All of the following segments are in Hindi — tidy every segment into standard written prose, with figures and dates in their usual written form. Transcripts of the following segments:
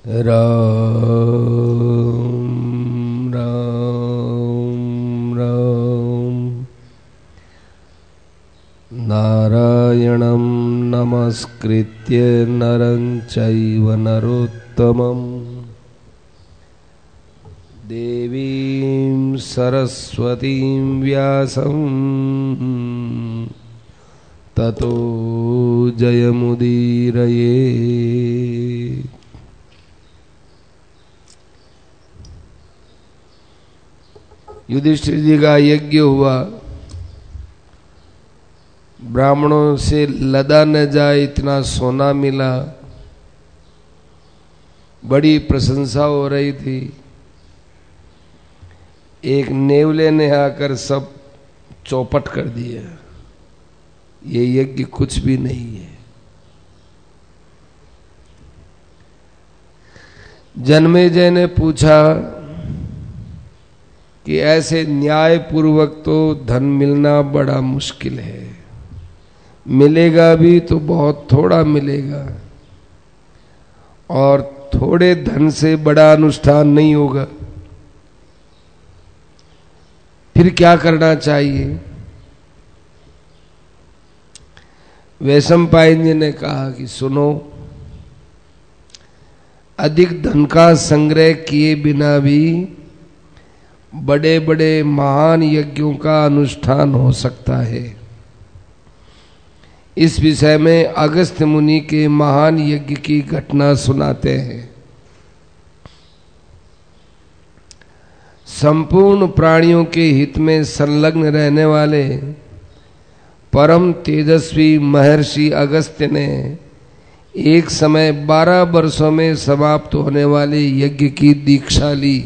राम राम राम। नारायणं नमस्कृत्य नरं चैव नरोत्तमं देवीं सरस्वतीं व्यासं ततो जयमुदीरये। युधिष्ठिर जी का यज्ञ हुआ, ब्राह्मणों से लदा न जाए इतना सोना मिला, बड़ी प्रशंसा हो रही थी। एक नेवले ने आकर सब चौपट कर दिया, ये यज्ञ कुछ भी नहीं है। जन्मेजय ने पूछा कि ऐसे न्याय पूर्वक तो धन मिलना बड़ा मुश्किल है, मिलेगा भी तो बहुत थोड़ा मिलेगा, और थोड़े धन से बड़ा अनुष्ठान नहीं होगा, फिर क्या करना चाहिए? वैशंपायन जी ने कहा कि सुनो, अधिक धन का संग्रह किए बिना भी बड़े बड़े महान यज्ञों का अनुष्ठान हो सकता है। इस विषय में अगस्त्य मुनि के महान यज्ञ की घटना सुनाते हैं। संपूर्ण प्राणियों के हित में संलग्न रहने वाले परम तेजस्वी महर्षि अगस्त्य ने एक समय 12 वर्षों में समाप्त होने वाले यज्ञ की दीक्षा ली।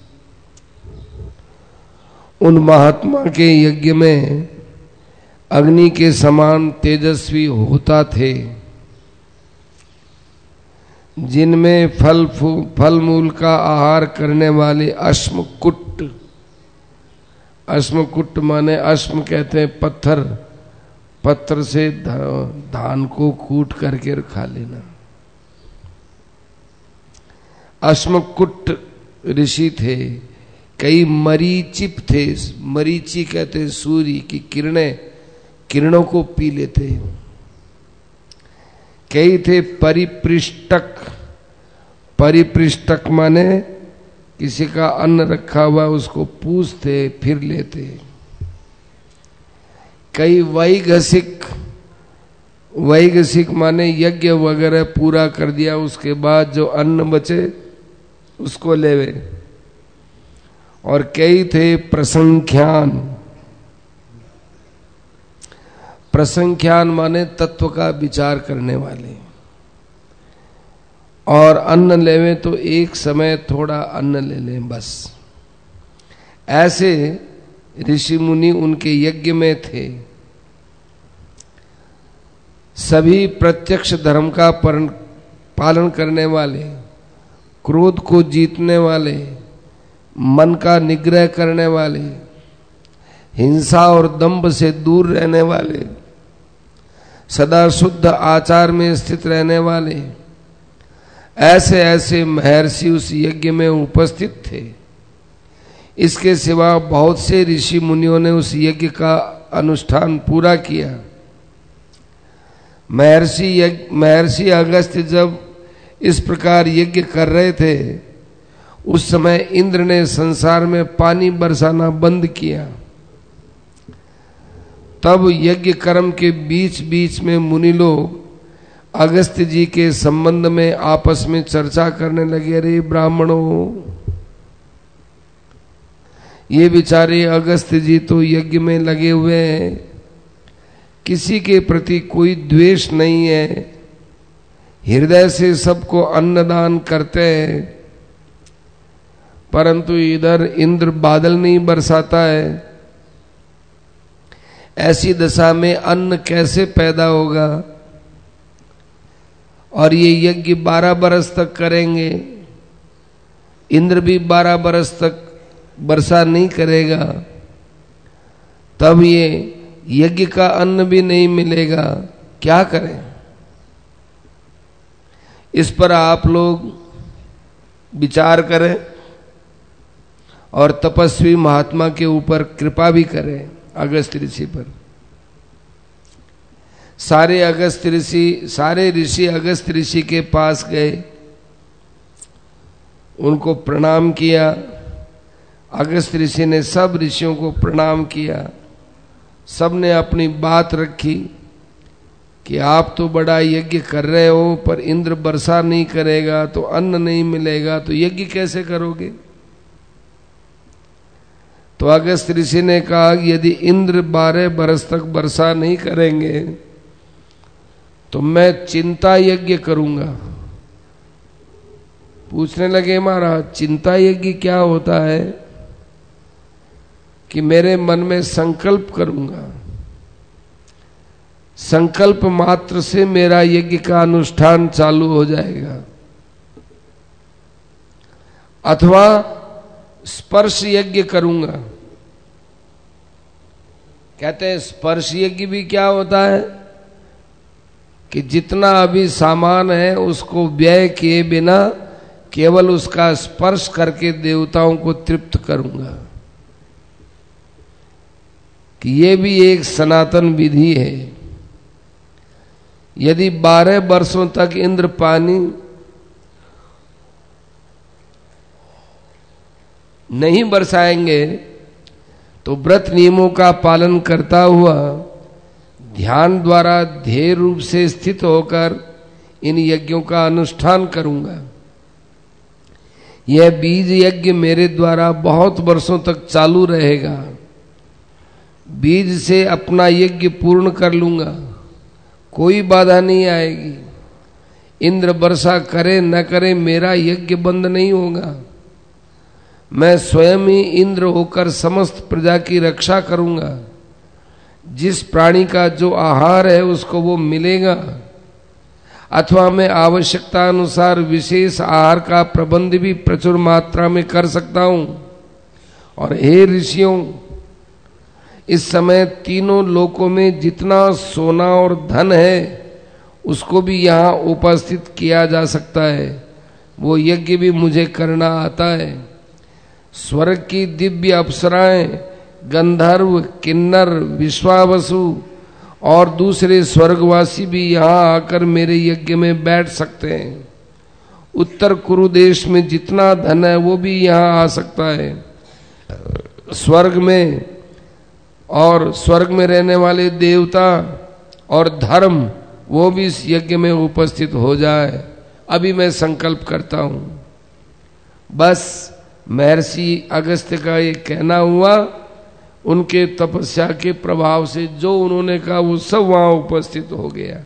उन महात्मा के यज्ञ में अग्नि के समान तेजस्वी होता थे, जिनमें फल मूल का आहार करने वाले अश्मकुट, अश्मकुट माने अश्म कहते हैं पत्थर, पत्थर से धान को कूट करके खा लेना। अश्मकुट ऋषि थे। कई मरीचिप थे, मरीचि कहते हैं सूर्य की किरणों को पी लेते। कई थे परिपृष्टक, परिपृष्टक माने किसी का अन्न रखा हुआ उसको पूछते फिर लेते। कई वैघसिक, वैघसिक माने यज्ञ वगैरह पूरा कर दिया उसके बाद जो अन्न बचे उसको लेवे। और कई थे प्रसंख्यान, प्रसंख्यान माने तत्व का विचार करने वाले, और अन्न लेवे तो एक समय थोड़ा अन्न ले लें बस। ऐसे ऋषि मुनि उनके यज्ञ में थे। सभी प्रत्यक्ष धर्म का पालन करने वाले, क्रोध को जीतने वाले, मन का निग्रह करने वाले, हिंसा और दंभ से दूर रहने वाले, सदा शुद्ध आचार में स्थित रहने वाले, ऐसे ऐसे महर्षि उस यज्ञ में उपस्थित थे। इसके सिवा बहुत से ऋषि मुनियों ने उस यज्ञ का अनुष्ठान पूरा किया। महर्षि अगस्त्य जब इस प्रकार यज्ञ कर रहे थे, उस समय इंद्र ने संसार में पानी बरसाना बंद किया। तब यज्ञ कर्म के बीच बीच में मुनि लोग अगस्त्य जी के संबंध में आपस में चर्चा करने लगे। अरे ब्राह्मणों, ये बेचारे अगस्त्य जी तो यज्ञ में लगे हुए हैं, किसी के प्रति कोई द्वेष नहीं है, हृदय से सबको अन्नदान करते हैं, परंतु इधर इंद्र बादल नहीं बरसाता है। ऐसी दशा में अन्न कैसे पैदा होगा? और ये यज्ञ 12 बरस तक करेंगे, इंद्र भी 12 बरस तक वर्षा नहीं करेगा, तब ये यज्ञ का अन्न भी नहीं मिलेगा, क्या करें? इस पर आप लोग विचार करें और तपस्वी महात्मा के ऊपर कृपा भी करें अगस्त्य ऋषि पर। सारे ऋषि अगस्त्य ऋषि के पास गए, उनको प्रणाम किया। अगस्त्य ऋषि ने सब ऋषियों को प्रणाम किया। सब ने अपनी बात रखी कि आप तो बड़ा यज्ञ कर रहे हो, पर इंद्र वर्षा नहीं करेगा तो अन्न नहीं मिलेगा, तो यज्ञ कैसे करोगे? तो अगस्त्य ऋषि ने कहा यदि इंद्र 12 बरस तक वर्षा नहीं करेंगे तो मैं चिंता यज्ञ करूंगा। पूछने लगे महाराज चिंता यज्ञ क्या होता है? कि मेरे मन में संकल्प करूंगा, संकल्प मात्र से मेरा यज्ञ का अनुष्ठान चालू हो जाएगा। अथवा स्पर्श यज्ञ करूंगा। कहते हैं स्पर्श यज्ञ भी क्या होता है? कि जितना अभी सामान है उसको व्यय किए बिना केवल उसका स्पर्श करके देवताओं को तृप्त करूंगा। कि ये भी एक सनातन विधि है। यदि 12 वर्षों तक इंद्र पानी नहीं बरसाएंगे तो व्रत नियमों का पालन करता हुआ ध्यान द्वारा ध्येय रूप से स्थित होकर इन यज्ञों का अनुष्ठान करूंगा। यह बीज यज्ञ मेरे द्वारा बहुत वर्षों तक चालू रहेगा। बीज से अपना यज्ञ पूर्ण कर लूंगा, कोई बाधा नहीं आएगी। इंद्र वर्षा करे न करे मेरा यज्ञ बंद नहीं होगा। मैं स्वयं ही इंद्र होकर समस्त प्रजा की रक्षा करूंगा। जिस प्राणी का जो आहार है उसको वो मिलेगा। अथवा मैं आवश्यकता अनुसार विशेष आहार का प्रबंध भी प्रचुर मात्रा में कर सकता हूं। और हे ऋषियों, इस समय तीनों लोकों में जितना सोना और धन है उसको भी यहाँ उपस्थित किया जा सकता है। वो यज्ञ भी मुझे करना आता है। स्वर्ग की दिव्य अप्सराएं, गंधर्व, किन्नर, विश्वावसु और दूसरे स्वर्गवासी भी यहाँ आकर मेरे यज्ञ में बैठ सकते हैं। उत्तर कुरु देश में जितना धन है वो भी यहाँ आ सकता है। स्वर्ग में रहने वाले देवता और धर्म वो भी इस यज्ञ में उपस्थित हो जाए। अभी मैं संकल्प करता हूँ। बस महर्षि अगस्त्य का ये कहना हुआ। उनके तपस्या के प्रभाव से जो उन्होंने कहा वो सब वहां उपस्थित हो गया।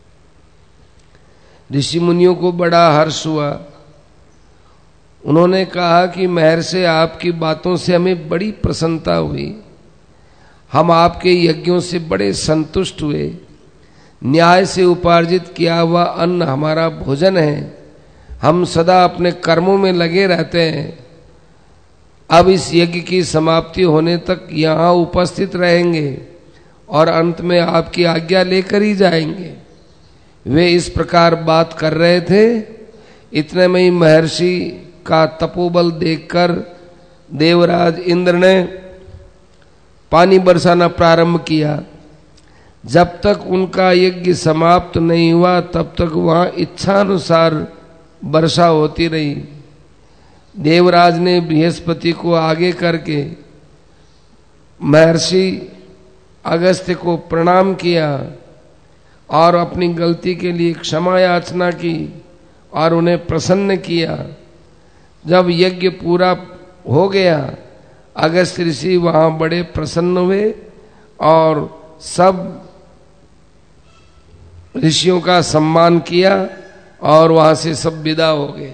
ऋषि मुनियों को बड़ा हर्ष हुआ। उन्होंने कहा कि महर्षि आपकी बातों से हमें बड़ी प्रसन्नता हुई। हम आपके यज्ञों से बड़े संतुष्ट हुए। न्याय से उपार्जित किया हुआ अन्न हमारा भोजन है। हम सदा अपने कर्मों में लगे रहते हैं। अब इस यज्ञ की समाप्ति होने तक यहाँ उपस्थित रहेंगे और अंत में आपकी आज्ञा लेकर ही जाएंगे। वे इस प्रकार बात कर रहे थे। इतने में ही महर्षि का तपोबल देखकर देवराज इंद्र ने पानी बरसाना प्रारंभ किया। जब तक उनका यज्ञ समाप्त नहीं हुआ तब तक वहां इच्छानुसार वर्षा होती रही। देवराज ने बृहस्पति को आगे करके महर्षि अगस्त्य को प्रणाम किया और अपनी गलती के लिए क्षमा याचना की और उन्हें प्रसन्न किया। जब यज्ञ पूरा हो गया अगस्त्य ऋषि वहां बड़े प्रसन्न हुए और सब ऋषियों का सम्मान किया और वहां से सब विदा हो गए।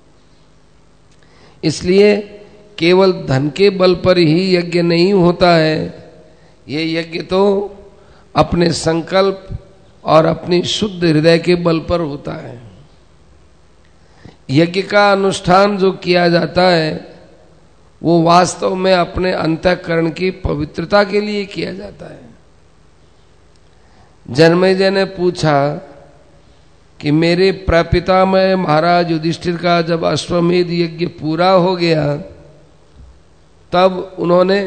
इसलिए केवल धन के बल पर ही यज्ञ नहीं होता है। ये यज्ञ तो अपने संकल्प और अपनी शुद्ध हृदय के बल पर होता है। यज्ञ का अनुष्ठान जो किया जाता है वो वास्तव में अपने अंतःकरण की पवित्रता के लिए किया जाता है। जन्मेजय ने पूछा कि मेरे प्रपितामह महाराज युधिष्ठिर का जब अश्वमेध यज्ञ पूरा हो गया तब उन्होंने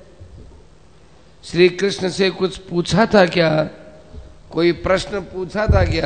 श्री कृष्ण से कुछ पूछा था क्या? कोई प्रश्न पूछा था क्या?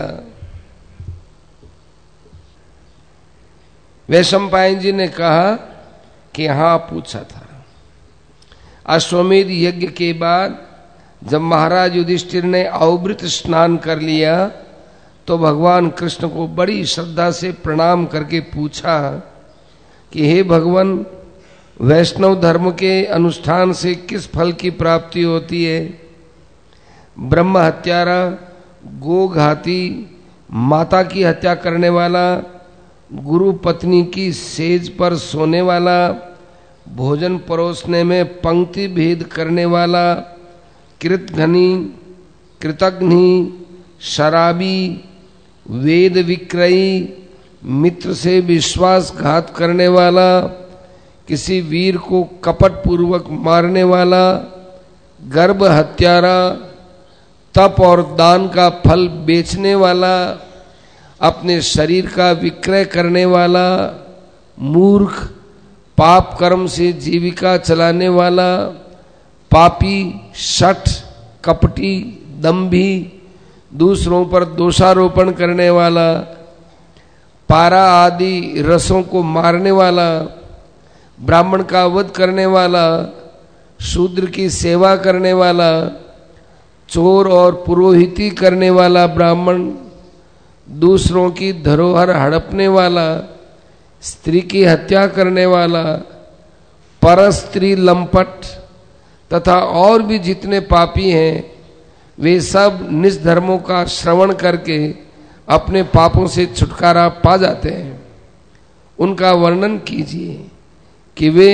वैशंपायन जी ने कहा कि हाँ पूछा था। अश्वमेध यज्ञ के बाद जब महाराज युधिष्ठिर ने अवभृत स्नान कर लिया तो भगवान कृष्ण को बड़ी श्रद्धा से प्रणाम करके पूछा कि हे भगवान, वैष्णव धर्म के अनुष्ठान से किस फल की प्राप्ति होती है? ब्रह्म हत्यारा, गोघाती, माता की हत्या करने वाला, गुरु पत्नी की सेज पर सोने वाला, भोजन परोसने में पंक्ति भेद करने वाला, कृतघ्नी, कृतघ्नी, शराबी, वेद विक्रयी, मित्र से विश्वासघात करने वाला, किसी वीर को कपट पूर्वक मारने वाला, गर्भ हत्यारा, तप और दान का फल बेचने वाला, अपने शरीर का विक्रय करने वाला, मूर्ख, पाप कर्म से जीविका चलाने वाला, पापी, शठ, कपटी, दंभी, दूसरों पर दोषारोपण करने वाला, पारा आदि रसों को मारने वाला, ब्राह्मण का वध करने वाला, शूद्र की सेवा करने वाला, चोर और पुरोहिती करने वाला ब्राह्मण, दूसरों की धरोहर हड़पने वाला, स्त्री की हत्या करने वाला, परस्त्री लंपट तथा और भी जितने पापी हैं वे सब निज धर्मों का श्रवण करके अपने पापों से छुटकारा पा जाते हैं। उनका वर्णन कीजिए कि वे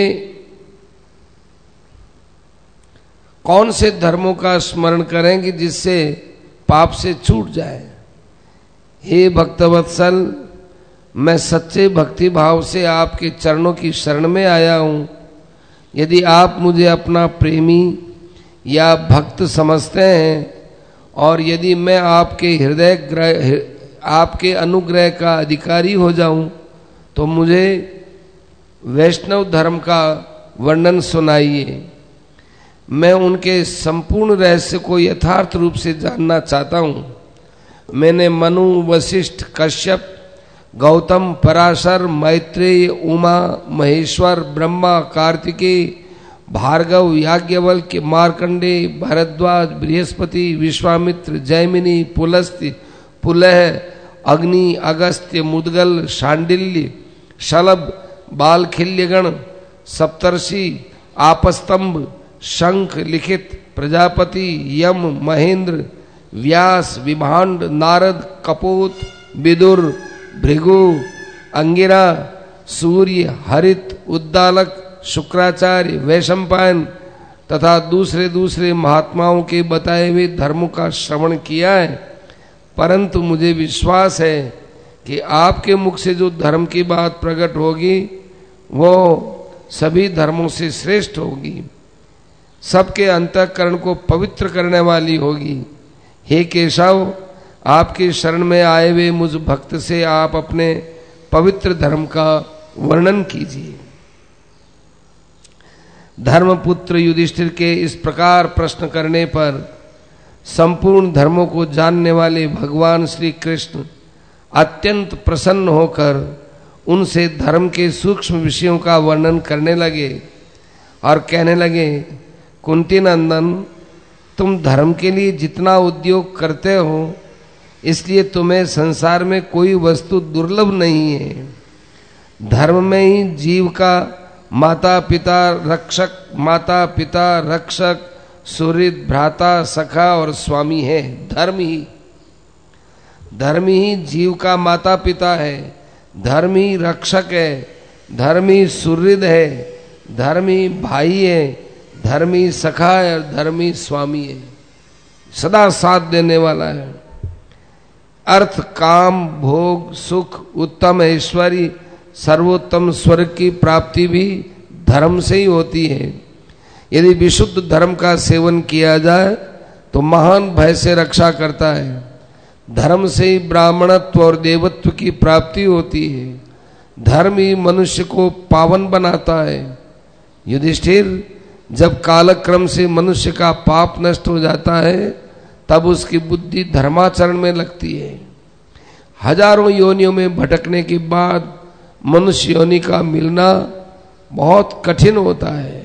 कौन से धर्मों का स्मरण करेंगे जिससे पाप से छूट जाए। हे भक्तवत्सल, मैं सच्चे भक्ति भाव से आपके चरणों की शरण में आया हूँ। यदि आप मुझे अपना प्रेमी या भक्त समझते हैं और यदि मैं आपके अनुग्रह का अधिकारी हो जाऊं तो मुझे वैष्णव धर्म का वर्णन सुनाइए। मैं उनके संपूर्ण रहस्य को यथार्थ रूप से जानना चाहता हूँ। मैंने मनु, वशिष्ठ, कश्यप, गौतम, पराशर, मैत्रेय, उमा, महेश्वर, ब्रह्मा, कार्तिकेय, भार्गव, याज्ञवल्क्य, मार्कंडे, भरद्वाज, बृहस्पति, विश्वामित्र, जैमिनी, पुलस्त्य, पुलह, अग्नि, अगस्त्य, मुद्गल, शांडिल्य, शलभ, बालखिल्यगण, सप्तर्षि, आपस्तंभ, शंख, लिखित, प्रजापति, यम, महेंद्र, व्यास, विभांड, नारद, कपोत, विदुर, भृगु, अंगिरा, सूर्य, हरित, उद्दालक, शुक्राचार्य, वैशंपायन तथा दूसरे दूसरे महात्माओं के बताए हुए धर्मों का श्रवण किया है, परंतु मुझे विश्वास है कि आपके मुख से जो धर्म की बात प्रकट होगी वो सभी धर्मों से श्रेष्ठ होगी, सबके अंतःकरण को पवित्र करने वाली होगी। हे केशव, आपके शरण में आए हुए मुझ भक्त से आप अपने पवित्र धर्म का वर्णन कीजिए। धर्मपुत्र युधिष्ठिर के इस प्रकार प्रश्न करने पर संपूर्ण धर्मों को जानने वाले भगवान श्री कृष्ण अत्यंत प्रसन्न होकर उनसे धर्म के सूक्ष्म विषयों का वर्णन करने लगे और कहने लगे, कुंती नंदन, तुम धर्म के लिए जितना उद्योग करते हो इसलिए तुम्हें संसार में कोई वस्तु दुर्लभ नहीं है। धर्म में ही जीव का माता पिता रक्षक सुहृद भ्राता सखा और स्वामी है। धर्म ही जीव का माता पिता है, धर्म ही रक्षक है, धर्म ही सुहृद है, धर्म ही भाई है, धर्म ही सखा है और धर्म ही स्वामी है, सदा साथ देने वाला है। अर्थ, काम, भोग, सुख, उत्तम ऐश्वर्य, सर्वोत्तम स्वर्ग की प्राप्ति भी धर्म से ही होती है। यदि विशुद्ध धर्म का सेवन किया जाए तो महान भय से रक्षा करता है धर्म से ही ब्राह्मणत्व और देवत्व की प्राप्ति होती है। धर्म ही मनुष्य को पावन बनाता है। युधिष्ठिर, जब कालक्रम से मनुष्य का पाप नष्ट हो जाता है तब उसकी बुद्धि धर्माचरण में लगती है। हजारों योनियों में भटकने के बाद मनुष्य योनि का मिलना बहुत कठिन होता है।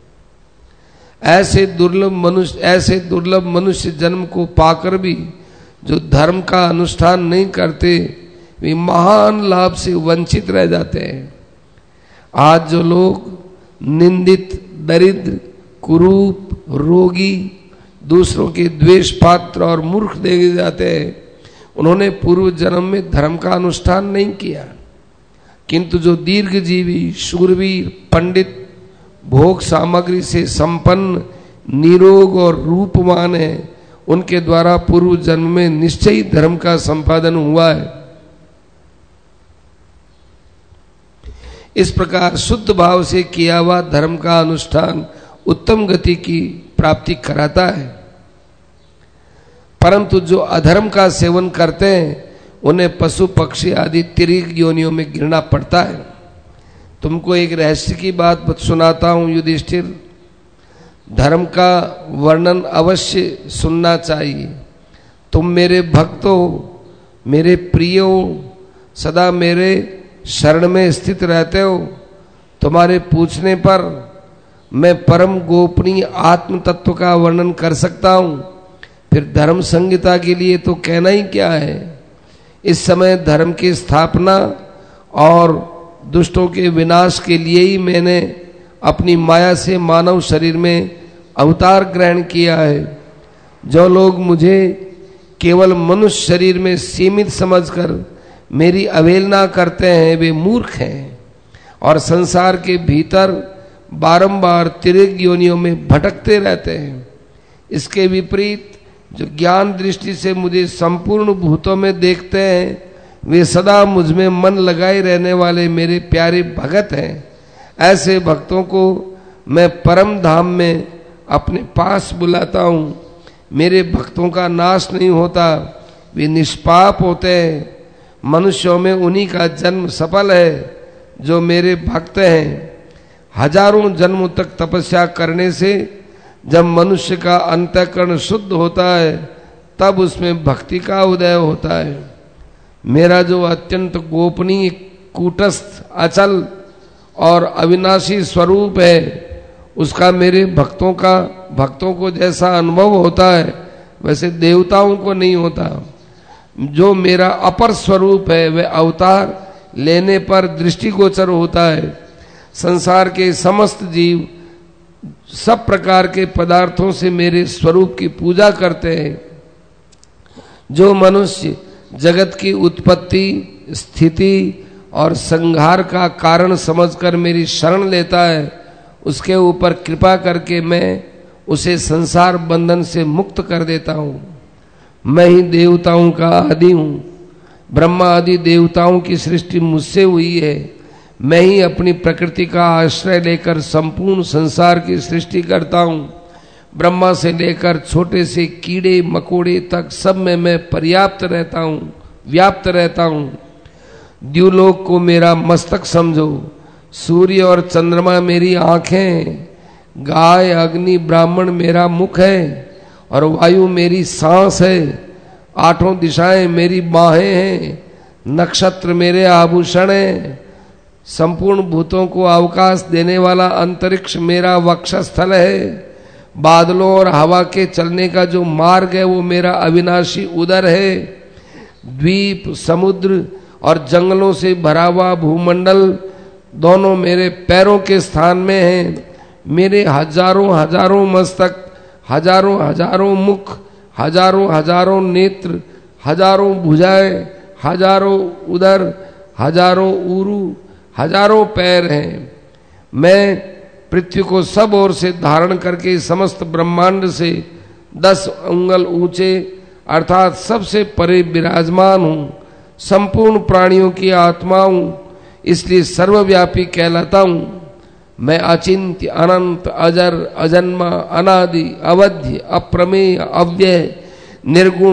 ऐसे दुर्लभ मनुष्य जन्म को पाकर भी जो धर्म का अनुष्ठान नहीं करते वे महान लाभ से वंचित रह जाते हैं। आज जो लोग निंदित, दरिद्र, कुरूप, रोगी, दूसरों के द्वेष पात्र और मूर्ख देखे जाते हैं, उन्होंने पूर्व जन्म में धर्म का अनुष्ठान नहीं किया। किंतु जो दीर्घजीवी, शूरवीर, पंडित, भोग सामग्री से संपन्न, निरोग और रूपवान है, उनके द्वारा पूर्व जन्म में निश्चय ही धर्म का संपादन हुआ है। इस प्रकार शुद्ध भाव से किया हुआ धर्म का अनुष्ठान उत्तम गति की प्राप्ति कराता है। परंतु जो अधर्म का सेवन करते हैं उन्हें पशु पक्षी आदि तिर्यक योनियों में गिरना पड़ता है। तुमको एक रहस्य की बात सुनाता हूं युधिष्ठिर। धर्म का वर्णन अवश्य सुनना चाहिए। तुम मेरे भक्त हो, मेरे प्रिय हो, सदा मेरे शरण में स्थित रहते हो। तुम्हारे पूछने पर मैं परम गोपनीय आत्म तत्व का वर्णन कर सकता हूं, फिर धर्म संहिता के लिए तो कहना ही क्या है। इस समय धर्म की स्थापना और दुष्टों के विनाश के लिए ही मैंने अपनी माया से मानव शरीर में अवतार ग्रहण किया है। जो लोग मुझे केवल मनुष्य शरीर में सीमित समझकर मेरी अवहेलना करते हैं वे मूर्ख हैं और संसार के भीतर बारंबार तिर्यक योनियों में भटकते रहते हैं। इसके विपरीत जो ज्ञान दृष्टि से मुझे संपूर्ण भूतों में देखते हैं वे सदा मुझ में मन लगाए रहने वाले मेरे प्यारे भगत हैं। ऐसे भक्तों को मैं परम धाम में अपने पास बुलाता हूँ। मेरे भक्तों का नाश नहीं होता, वे निष्पाप होते हैं। मनुष्यों में उन्हीं का जन्म सफल है जो मेरे भक्त हैं। हजारों जन्मों तक तपस्या करने से जब मनुष्य का अंतःकरण शुद्ध होता है तब उसमें भक्ति का उदय होता है। मेरा जो अत्यंत गोपनीय, कूटस्थ, अचल और अविनाशी स्वरूप है उसका मेरे भक्तों को जैसा अनुभव होता है वैसे देवताओं को नहीं होता। जो मेरा अपर स्वरूप है वह अवतार लेने पर दृष्टिगोचर होता है। संसार के समस्त जीव सब प्रकार के पदार्थों से मेरे स्वरूप की पूजा करते हैं। जो मनुष्य जगत की उत्पत्ति, स्थिति और संहार का कारण समझकर मेरी शरण लेता है उसके ऊपर कृपा करके मैं उसे संसार बंधन से मुक्त कर देता हूँ। मैं ही देवताओं का आदि हूँ। ब्रह्मा आदि देवताओं की सृष्टि मुझसे हुई है। मैं ही अपनी प्रकृति का आश्रय लेकर संपूर्ण संसार की सृष्टि करता हूँ। ब्रह्मा से लेकर छोटे से कीड़े मकोड़े तक सब में मैं पर्याप्त रहता हूँ, व्याप्त रहता हूँ। द्युलोक को मेरा मस्तक समझो। सूर्य और चंद्रमा मेरी आंखें, गाय, अग्नि, ब्राह्मण मेरा मुख है और वायु मेरी सांस है। आठों दिशाएं मेरी बाहें हैं, नक्षत्र मेरे आभूषण हैं। संपूर्ण भूतों को अवकाश देने वाला अंतरिक्ष मेरा वक्षस्थल है। बादलों और हवा के चलने का जो मार्ग है वो मेरा अविनाशी उदर है। द्वीप, समुद्र और जंगलों से भरा हुआ भूमंडल दोनों मेरे पैरों के स्थान में हैं। मेरे हजारों हजारों मस्तक, हजारों हजारों मुख, हजारों हजारों नेत्र, हजारों भुजाएं, हजारों उदर, हजारों ऊरू, हजारों पैर हैं। मैं पृथ्वी को सब ओर से धारण करके समस्त ब्रह्मांड से 10 अंगुल ऊंचे अर्थात सबसे परे विराजमान हूँ। संपूर्ण प्राणियों की आत्मा हूँ, इसलिए सर्वव्यापी कहलाता हूँ। मैं अचिंत्य, अनंत, अजर, अजन्मा, अनादि, अवध्य, अप्रमेय, अव्यय, निर्गुण,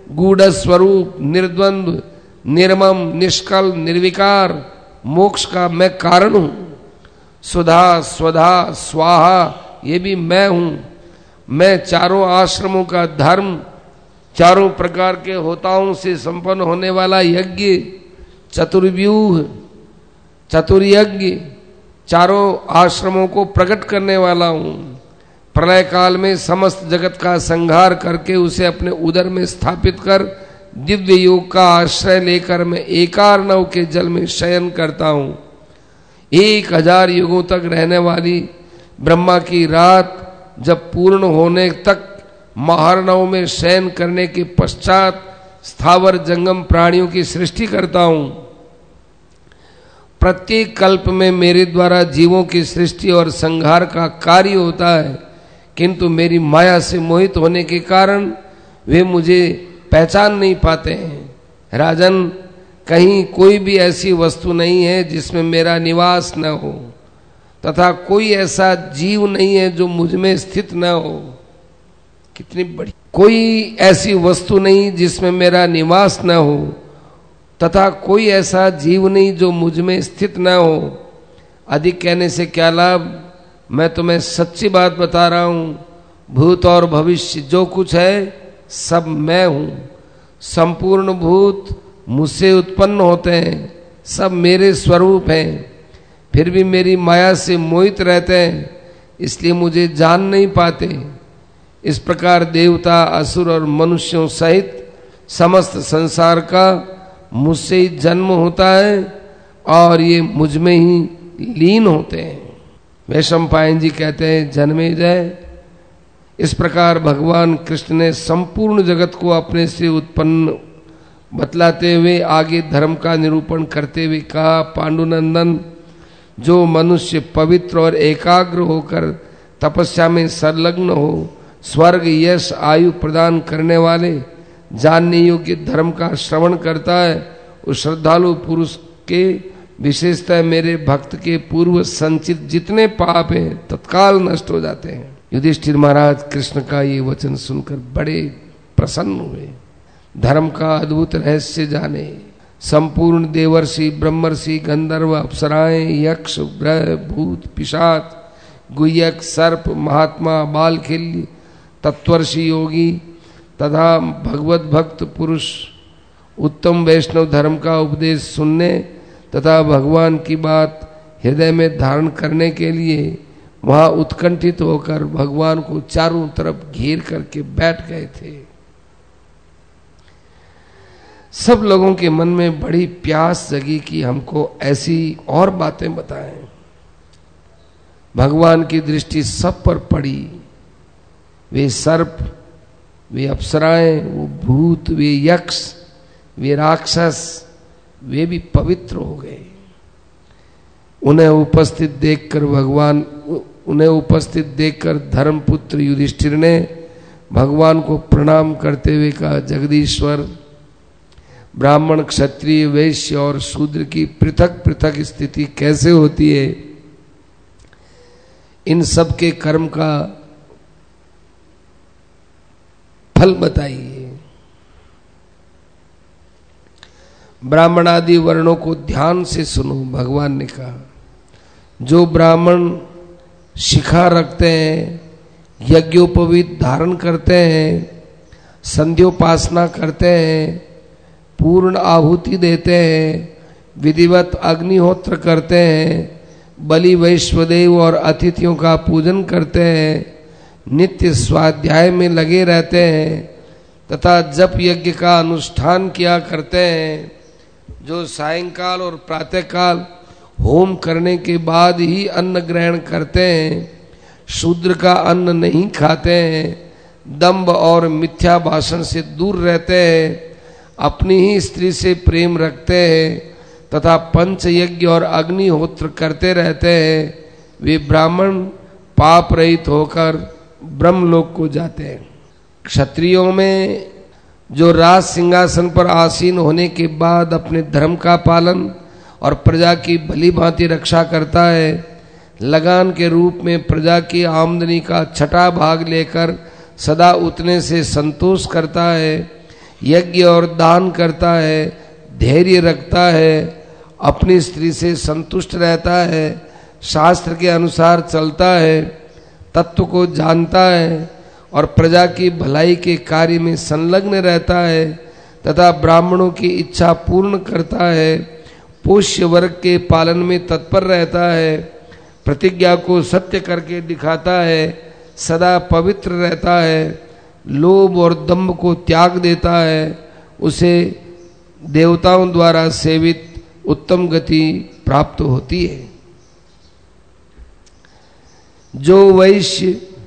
गूढ़ स्वरूप, निर्द्वंद्व, निर्मम, निष्कल, निर्विकार मोक्ष का मैं कारण हूं। सुधा, स्वधा, स्वाहा ये भी मैं हूं। मैं चारों आश्रमों का धर्म, चारों प्रकार के होताओं से संपन्न होने वाला यज्ञ, चतुर्व्यूह, चतुर्यज्ञ, चारों आश्रमों को प्रकट करने वाला हूं। प्रलय काल में समस्त जगत का संहार करके उसे अपने उदर में स्थापित कर दिव्य योग का आश्रय लेकर मैं एकार्णव के जल में शयन करता हूं। 1000 युगों तक रहने वाली ब्रह्मा की रात जब पूर्ण होने तक महार्णव में शयन करने के पश्चात स्थावर जंगम प्राणियों की सृष्टि करता हूं। प्रत्येक कल्प में मेरे द्वारा जीवों की सृष्टि और संहार का कार्य होता है, किंतु मेरी माया से मोहित होने के कारण वे मुझे पहचान नहीं पाते हैं। राजन, कहीं कोई भी ऐसी वस्तु नहीं है जिसमें मेरा निवास न हो, तथा कोई ऐसा जीव नहीं है जो मुझ में स्थित न हो। कितनी बड़ी, कोई ऐसी वस्तु नहीं जिसमें मेरा निवास न हो, तथा कोई ऐसा जीव नहीं जो मुझ में स्थित न हो। अधिक कहने से क्या लाभ, मैं तुम्हें सच्ची बात बता रहा हूं। भूत और भविष्य जो कुछ है सब मैं हूं। संपूर्ण भूत मुझसे उत्पन्न होते हैं, सब मेरे स्वरूप हैं, फिर भी मेरी माया से मोहित रहते हैं, इसलिए मुझे जान नहीं पाते। इस प्रकार देवता, असुर और मनुष्यों सहित समस्त संसार का मुझसे ही जन्म होता है और ये मुझ में ही लीन होते हैं। वैशंपायन जी कहते हैं, जन्मेजय, इस प्रकार भगवान कृष्ण ने संपूर्ण जगत को अपने से उत्पन्न बतलाते हुए आगे धर्म का निरूपण करते हुए कहा, पांडुनंदन, जो मनुष्य पवित्र और एकाग्र होकर तपस्या में संलग्न हो, स्वर्ग, यश, आयु प्रदान करने वाले जानने योग्य धर्म का श्रवण करता है, उस श्रद्धालु पुरुष के विशेषतः मेरे भक्त के पूर्व संचित जितने पाप हैं तत्काल नष्ट हो जाते हैं। युधिष्ठिर महाराज कृष्ण का ये वचन सुनकर बड़े प्रसन्न हुए। धर्म का अद्भुत रहस्य जाने संपूर्ण देवर्षि, ब्रह्मर्षि, गंधर्व, अप्सराएं, यक्ष, ग्रह, भूत, पिशाच, गुह्यक, सर्प, महात्मा, बालखिल्य, तत्वर्षि, योगी तथा भगवत भक्त पुरुष उत्तम वैष्णव धर्म का उपदेश सुनने तथा भगवान की बात हृदय में धारण करने के लिए वहां उत्कंठित होकर भगवान को चारों तरफ घेर करके बैठ गए थे। सब लोगों के मन में बड़ी प्यास जगी कि हमको ऐसी और बातें बताएं। भगवान की दृष्टि सब पर पड़ी। वे सर्प, वे अप्सराएं, वो भूत, वे यक्ष, वे राक्षस, वे भी पवित्र हो गए। उन्हें उपस्थित देखकर धर्मपुत्र युधिष्ठिर ने भगवान को प्रणाम करते हुए कहा, जगदीश्वर, ब्राह्मण, क्षत्रिय, वैश्य और शूद्र की पृथक पृथक स्थिति कैसे होती है? इन सब के कर्म का फल बताइए। ब्राह्मण आदि वर्णों को ध्यान से सुनो। भगवान ने कहा, जो ब्राह्मण शिखा रखते हैं, यज्ञोपवीत धारण करते हैं, संध्योपासना करते हैं, पूर्ण आहुति देते हैं, विधिवत अग्निहोत्र करते हैं, बलि, वैश्वदेव और अतिथियों का पूजन करते हैं, नित्य स्वाध्याय में लगे रहते हैं तथा जप यज्ञ का अनुष्ठान किया करते हैं, जो सायंकाल और प्रातःकाल होम करने के बाद ही अन्न ग्रहण करते हैं, शूद्र का अन्न नहीं खाते हैं, दंभ और मिथ्या भाषण से दूर रहते हैं, अपनी ही स्त्री से प्रेम रखते हैं तथा पंच यज्ञ और अग्निहोत्र करते रहते हैं, वे ब्राह्मण पाप रहित होकर ब्रह्मलोक को जाते हैं। क्षत्रियों में जो राज सिंहासन पर आसीन होने के बाद अपने धर्म का पालन और प्रजा की भली भांति रक्षा करता है, लगान के रूप में प्रजा की आमदनी का छठा भाग लेकर सदा उतने से संतोष करता है, यज्ञ और दान करता है, धैर्य रखता है, अपनी स्त्री से संतुष्ट रहता है, शास्त्र के अनुसार चलता है, तत्व को जानता है और प्रजा की भलाई के कार्य में संलग्न रहता है तथा ब्राह्मणों की इच्छा पूर्ण करता है, पोष्य वर्ग के पालन में तत्पर रहता है, प्रतिज्ञा को सत्य करके दिखाता है, सदा पवित्र रहता है, लोभ और दंभ को त्याग देता है, उसे देवताओं द्वारा सेवित उत्तम गति प्राप्त होती है। जो वैश्य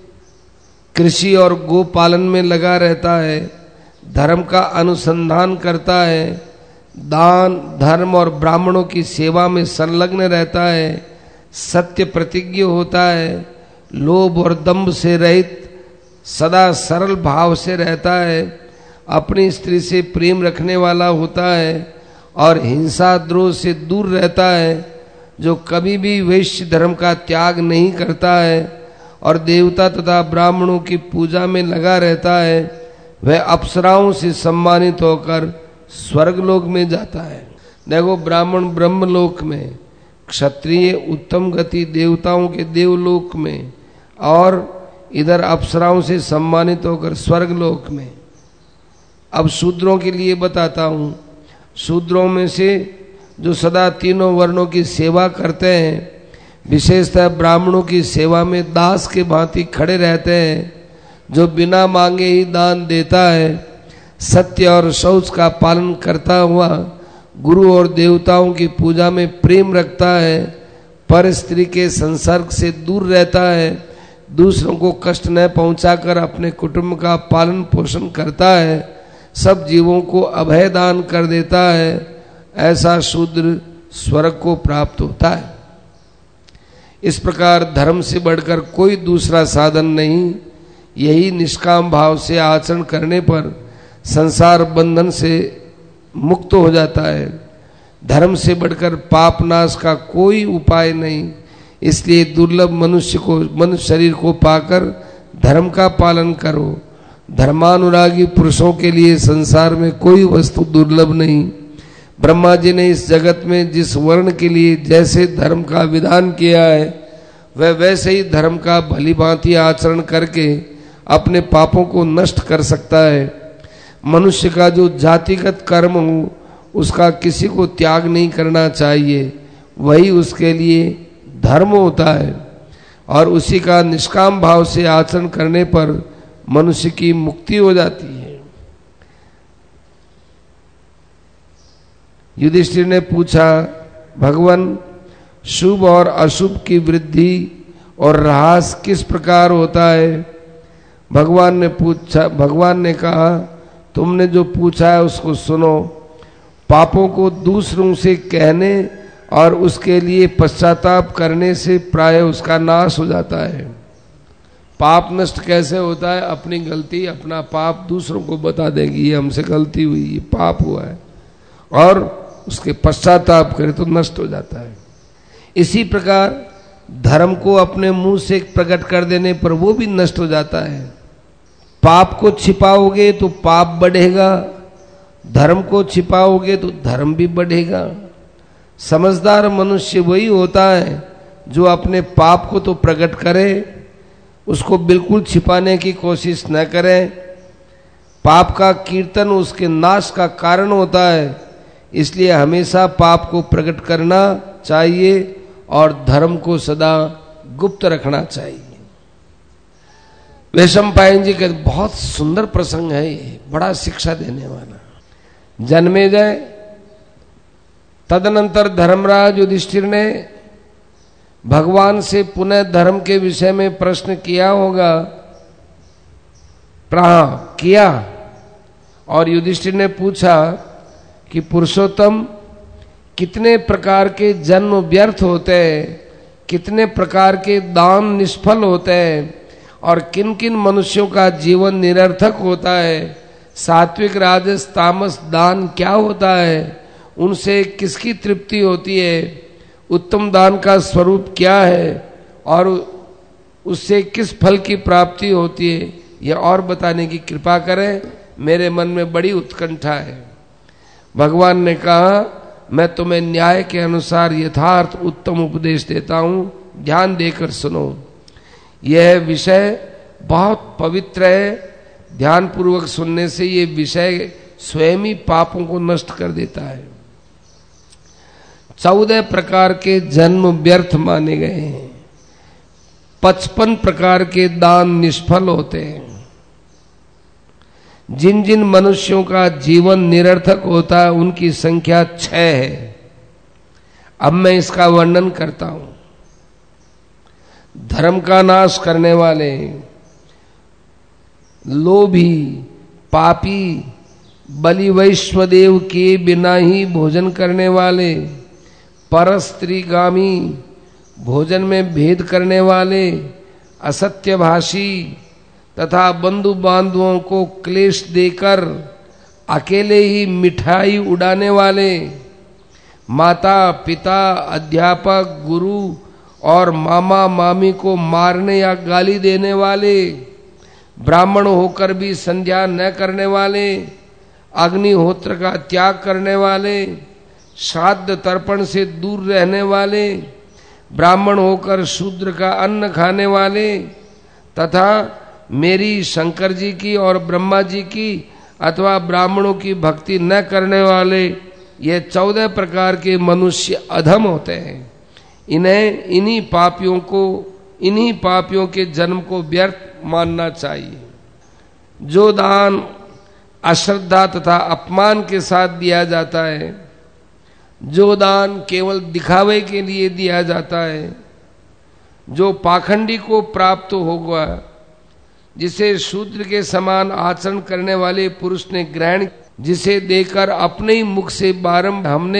कृषि और गोपालन में लगा रहता है, धर्म का अनुसंधान करता है, दान धर्म और ब्राह्मणों की सेवा में संलग्न रहता है, सत्य प्रतिज्ञ होता है, लोभ और दंभ से रहित सदा सरल भाव से रहता है, अपनी स्त्री से प्रेम रखने वाला होता है और हिंसा द्रोह से दूर रहता है, जो कभी भी वैश्य धर्म का त्याग नहीं करता है और देवता तथा ब्राह्मणों की पूजा में लगा रहता है, वह अप्सराओं से सम्मानित होकर स्वर्गलोक में जाता है। देखो, ब्राह्मण ब्रह्मलोक में, क्षत्रिय उत्तम गति देवताओं के देवलोक में और इधर अप्सराओं से सम्मानित होकर स्वर्गलोक में। अब शूद्रों के लिए बताता हूँ। शूद्रों में से जो सदा तीनों वर्णों की सेवा करते हैं, विशेषतः ब्राह्मणों की सेवा में दास के भांति खड़े रहते हैं, जो बिना मांगे ही दान देता है, सत्य और शौच का पालन करता हुआ गुरु और देवताओं की पूजा में प्रेम रखता है, पर स्त्री के संसर्ग से दूर रहता है, दूसरों को कष्ट न पहुंचाकर अपने कुटुंब का पालन पोषण करता है, सब जीवों को अभय दान कर देता है, ऐसा शूद्र स्वर्ग को प्राप्त होता है। इस प्रकार धर्म से बढ़कर कोई दूसरा साधन नहीं। यही निष्काम भाव से आचरण करने पर संसार बंधन से मुक्त हो जाता है। धर्म से बढ़कर पाप नाश का कोई उपाय नहीं। इसलिए दुर्लभ मनुष्य शरीर को पाकर धर्म का पालन करो। धर्मानुरागी पुरुषों के लिए संसार में कोई वस्तु दुर्लभ नहीं। ब्रह्मा जी ने इस जगत में जिस वर्ण के लिए जैसे धर्म का विधान किया है, वह वैसे ही धर्म का भली भांति आचरण करके अपने पापों को नष्ट कर सकता है। मनुष्य का जो जातिगत कर्म हो, उसका किसी को त्याग नहीं करना चाहिए, वही उसके लिए धर्म होता है और उसी का निष्काम भाव से आचरण करने पर मनुष्य की मुक्ति हो जाती है। युधिष्ठिर ने पूछा, भगवान, शुभ और अशुभ की वृद्धि और ह्रास किस प्रकार होता है? भगवान ने कहा, तुमने जो पूछा है उसको सुनो। पापों को दूसरों से कहने और उसके लिए पश्चाताप करने से प्राय उसका नाश हो जाता है। पाप नष्ट कैसे होता है? अपनी गलती, अपना पाप दूसरों को बता देगी, ये हमसे गलती हुई, ये पाप हुआ है, और उसके पश्चाताप करे तो नष्ट हो जाता है। इसी प्रकार धर्म को अपने मुंह से प्रकट कर देने पर वो भी नष्ट हो जाता है। पाप को छिपाओगे तो पाप बढ़ेगा, धर्म को छिपाओगे तो धर्म भी बढ़ेगा। समझदार मनुष्य वही होता है जो अपने पाप को तो प्रकट करे, उसको बिल्कुल छिपाने की कोशिश न करे। पाप का कीर्तन उसके नाश का कारण होता है, इसलिए हमेशा पाप को प्रकट करना चाहिए और धर्म को सदा गुप्त रखना चाहिए। वैशंपायन जी का बहुत सुंदर प्रसंग है ये, बड़ा शिक्षा देने वाला। जन्मेजय, तदनंतर धर्मराज युधिष्ठिर ने भगवान से पुनः धर्म के विषय में प्रश्न किया होगा, किया, और युधिष्ठिर ने पूछा कि पुरुषोत्तम, कितने प्रकार के जन्म व्यर्थ होते हैं, कितने प्रकार के दान निष्फल होते हैं और किन किन मनुष्यों का जीवन निरर्थक होता है। सात्विक, राजस, तामस दान क्या होता है, उनसे किसकी तृप्ति होती है, उत्तम दान का स्वरूप क्या है और उससे किस फल की प्राप्ति होती है, यह और बताने की कृपा करें। मेरे मन में बड़ी उत्कंठा है। भगवान ने कहा, मैं तुम्हें न्याय के अनुसार यथार्थ उत्तम उपदेश देता हूं, ध्यान देकर सुनो। यह विषय बहुत पवित्र है, ध्यान पूर्वक सुनने से ये विषय स्वयं ही पापों को नष्ट कर देता है। 14 प्रकार के जन्म व्यर्थ माने गए हैं। 55 प्रकार के दान निष्फल होते हैं। जिन जिन मनुष्यों का जीवन निरर्थक होता है उनकी संख्या 6 है। अब मैं इसका वर्णन करता हूं। धर्म का नाश करने वाले, लोभी, पापी, बलि वैश्वदेव के बिना ही भोजन करने वाले, परस्त्रीगामी, भोजन में भेद करने वाले, असत्यभाषी तथा बंधु बांधवों को क्लेश देकर अकेले ही मिठाई उड़ाने वाले, माता पिता, अध्यापक, गुरु और मामा मामी को मारने या गाली देने वाले, ब्राह्मण होकर भी संध्या न करने वाले, अग्निहोत्र का त्याग करने वाले, श्राद्ध तर्पण से दूर रहने वाले, ब्राह्मण होकर शूद्र का अन्न खाने वाले तथा मेरी, शंकर जी की और ब्रह्मा जी की अथवा ब्राह्मणों की भक्ति न करने वाले, ये 14 प्रकार के मनुष्य अधम होते हैं। इन्हें इन्हीं पापियों के जन्म को व्यर्थ मानना चाहिए। जो दान अश्रद्धा तथा अपमान के साथ दिया जाता है, जो दान केवल दिखावे के लिए दिया जाता है, जो पाखंडी को प्राप्त होगा, जिसे शूद्र के समान आचरण करने वाले पुरुष ने ग्रहण, जिसे देकर अपने ही मुख से बारंबार हमने,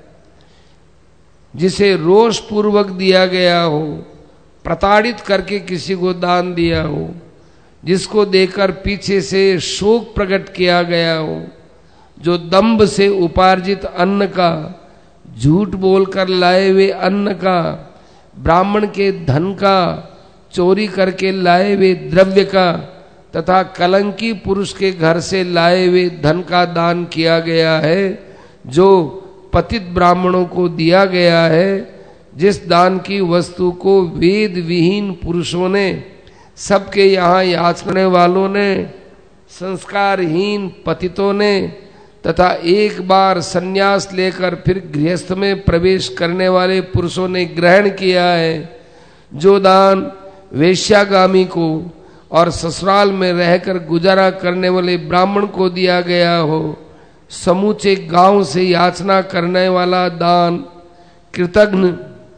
जिसे रोष पूर्वक दिया गया हो, प्रताड़ित करके किसी को दान दिया हो, जिसको देकर पीछे से शोक प्रकट किया गया हो, जो दंभ से उपार्जित अन्न का, झूठ बोलकर लाए हुए अन्न का, ब्राह्मण के धन का, चोरी करके लाए हुए द्रव्य का तथा कलंकी पुरुष के घर से लाए हुए धन का दान किया गया है, जो पतित ब्राह्मणों को दिया गया है, जिस दान की वस्तु को वेद विहीन पुरुषों ने, सबके यहाँ याचने वालों ने, संस्कारहीन पतितों ने तथा एक बार संन्यास लेकर फिर गृहस्थ में प्रवेश करने वाले पुरुषों ने ग्रहण किया है, जो दान वेश्यागामी को और ससुराल में रहकर गुजारा करने वाले ब्राह्मण को दिया गया हो, समूचे गांव से याचना करने वाला दान, कृतघ्न,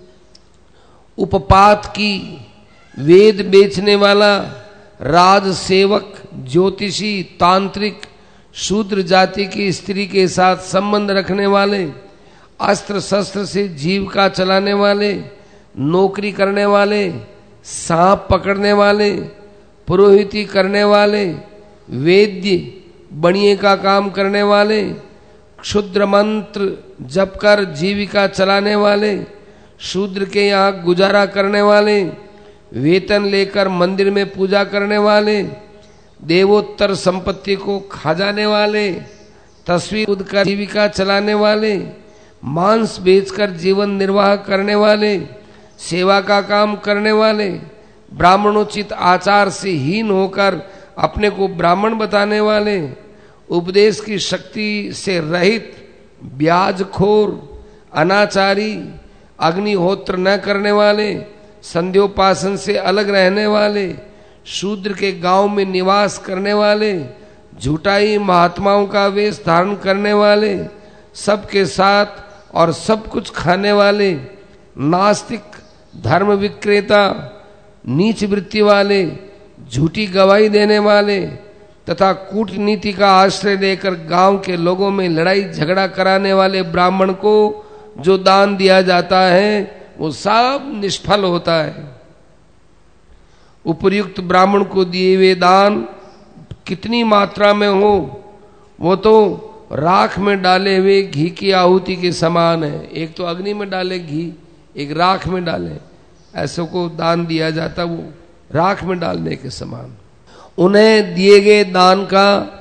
उपपात की, वेद बेचने वाला, राज सेवक, ज्योतिषी, तांत्रिक, शूद्र जाति की स्त्री के साथ संबंध रखने वाले, अस्त्र शस्त्र से जीविका चलाने वाले, नौकरी करने वाले, सांप पकड़ने वाले, पुरोहिती करने वाले, वेद्य, बणिये का काम करने वाले, क्षुद्र मंत्र जप कर जीविका चलाने वाले, शूद्र के यहाँ गुजारा करने वाले, वेतन लेकर मंदिर में पूजा करने वाले, देवोत्तर संपत्ति को खा जाने वाले, तस्वीर उदकर जीविका चलाने वाले, मांस बेचकर जीवन निर्वाह करने वाले, सेवा का काम करने वाले, ब्राह्मणोचित आचार से हीन होकर अपने को ब्राह्मण बताने वाले, उपदेश की शक्ति से रहित, ब्याजखोर, अनाचारी, अग्निहोत्र न करने वाले, संध्योपासन से अलग रहने वाले, शूद्र के गांव में निवास करने वाले, झूठाई महात्माओं का वेश धारण करने वाले, सबके साथ और सब कुछ खाने वाले, नास्तिक, धर्म विक्रेता, नीच वृत्ति वाले, झूठी गवाही देने वाले तथा कूटनीति का आश्रय लेकर गांव के लोगों में लड़ाई झगड़ा कराने वाले ब्राह्मण को जो दान दिया जाता है वो सब निष्फल होता है। उपर्युक्त ब्राह्मण को दिए हुए दान कितनी मात्रा में हो वो तो राख में डाले हुए घी की आहुति के समान है। एक तो अग्नि में डाले घी, एक राख में डाले, ऐसे को दान दिया जाता, वो राख में डालने के समान। उन्हें दिए गए दान का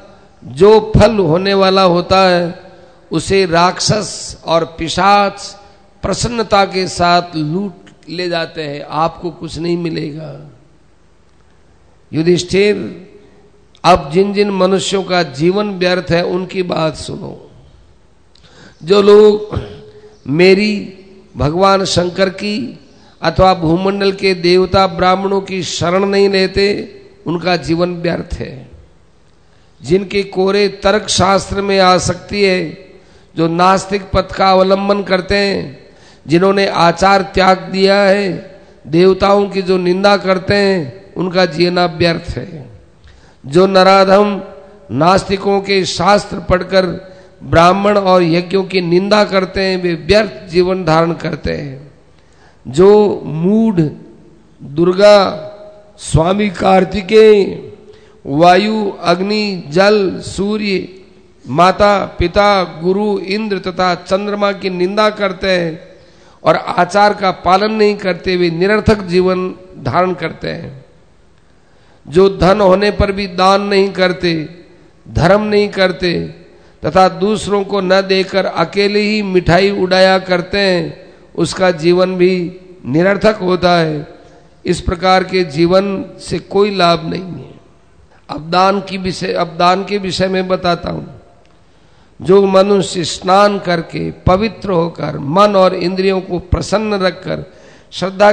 जो फल होने वाला होता है उसे राक्षस और पिशाच प्रसन्नता के साथ लूट ले जाते हैं, आपको कुछ नहीं मिलेगा। युधिष्ठिर, अब जिन जिन मनुष्यों का जीवन व्यर्थ है उनकी बात सुनो। जो लोग मेरी, भगवान शंकर की अथवा भूमंडल के देवता ब्राह्मणों की शरण नहीं लेते, उनका जीवन व्यर्थ है। जिनके कोरे तर्क शास्त्र में आसक्ति है, जो नास्तिक पथ का अवलंबन करते हैं, जिन्होंने आचार त्याग दिया है, देवताओं की जो निंदा करते हैं, उनका जीना व्यर्थ है। जो नराधम नास्तिकों के शास्त्र पढ़कर ब्राह्मण और यज्ञों की निंदा करते हैं, वे व्यर्थ जीवन धारण करते हैं। जो मूढ़ दुर्गा, स्वामी कार्तिकेय, वायु, अग्नि, जल, सूर्य, माता पिता, गुरु, इंद्र तथा चंद्रमा की निंदा करते हैं और आचार का पालन नहीं करते, वे निरर्थक जीवन धारण करते हैं। जो धन होने पर भी दान नहीं करते, धर्म नहीं करते तथा दूसरों को न देकर अकेले ही मिठाई उड़ाया करते हैं, उसका जीवन भी निरर्थक होता है। इस प्रकार के जीवन से कोई लाभ नहीं है। अब दान के विषय में बताता हूं। जो मनुष्य स्नान करके पवित्र होकर मन और इंद्रियों को प्रसन्न रखकर श्रद्धा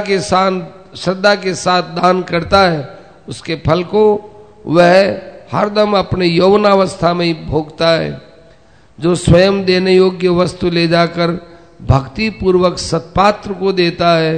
के साथ दान करता है, उसके फल को वह हरदम अपने यौवनावस्था में ही भोगता है। जो स्वयं देने योग्य वस्तु ले जाकर भक्ति पूर्वक सत्पात्र को देता है,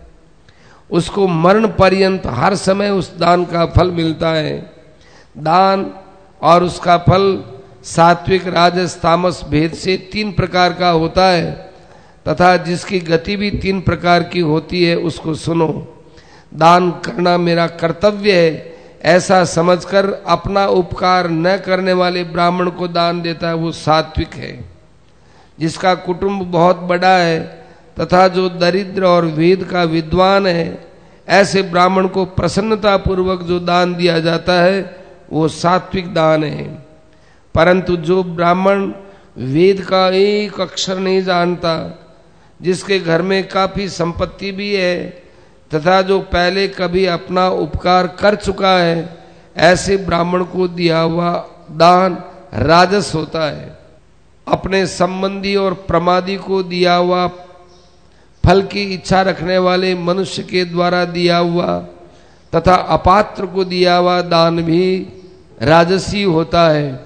उसको मरण पर्यंत हर समय उस दान का फल मिलता है। दान और उसका फल सात्विक, राजस, तामस भेद से 3 प्रकार का होता है तथा जिसकी गति भी 3 प्रकार की होती है, उसको सुनो। दान करना मेरा कर्तव्य है ऐसा समझकर अपना उपकार न करने वाले ब्राह्मण को दान देता है, वो सात्विक है। जिसका कुटुंब बहुत बड़ा है तथा जो दरिद्र और वेद का विद्वान है, ऐसे ब्राह्मण को प्रसन्नता पूर्वक जो दान दिया जाता है, वो सात्विक दान है। परंतु जो ब्राह्मण वेद का एक अक्षर नहीं जानता, जिसके घर में काफी संपत्ति भी है तथा जो पहले कभी अपना उपकार कर चुका है, ऐसे ब्राह्मण को दिया हुआ दान राजस होता है। अपने संबंधी और प्रमादी को दिया हुआ फल की इच्छा रखने वाले मनुष्य के द्वारा दिया हुआ तथा अपात्र को दिया हुआ दान भी राजसी होता है।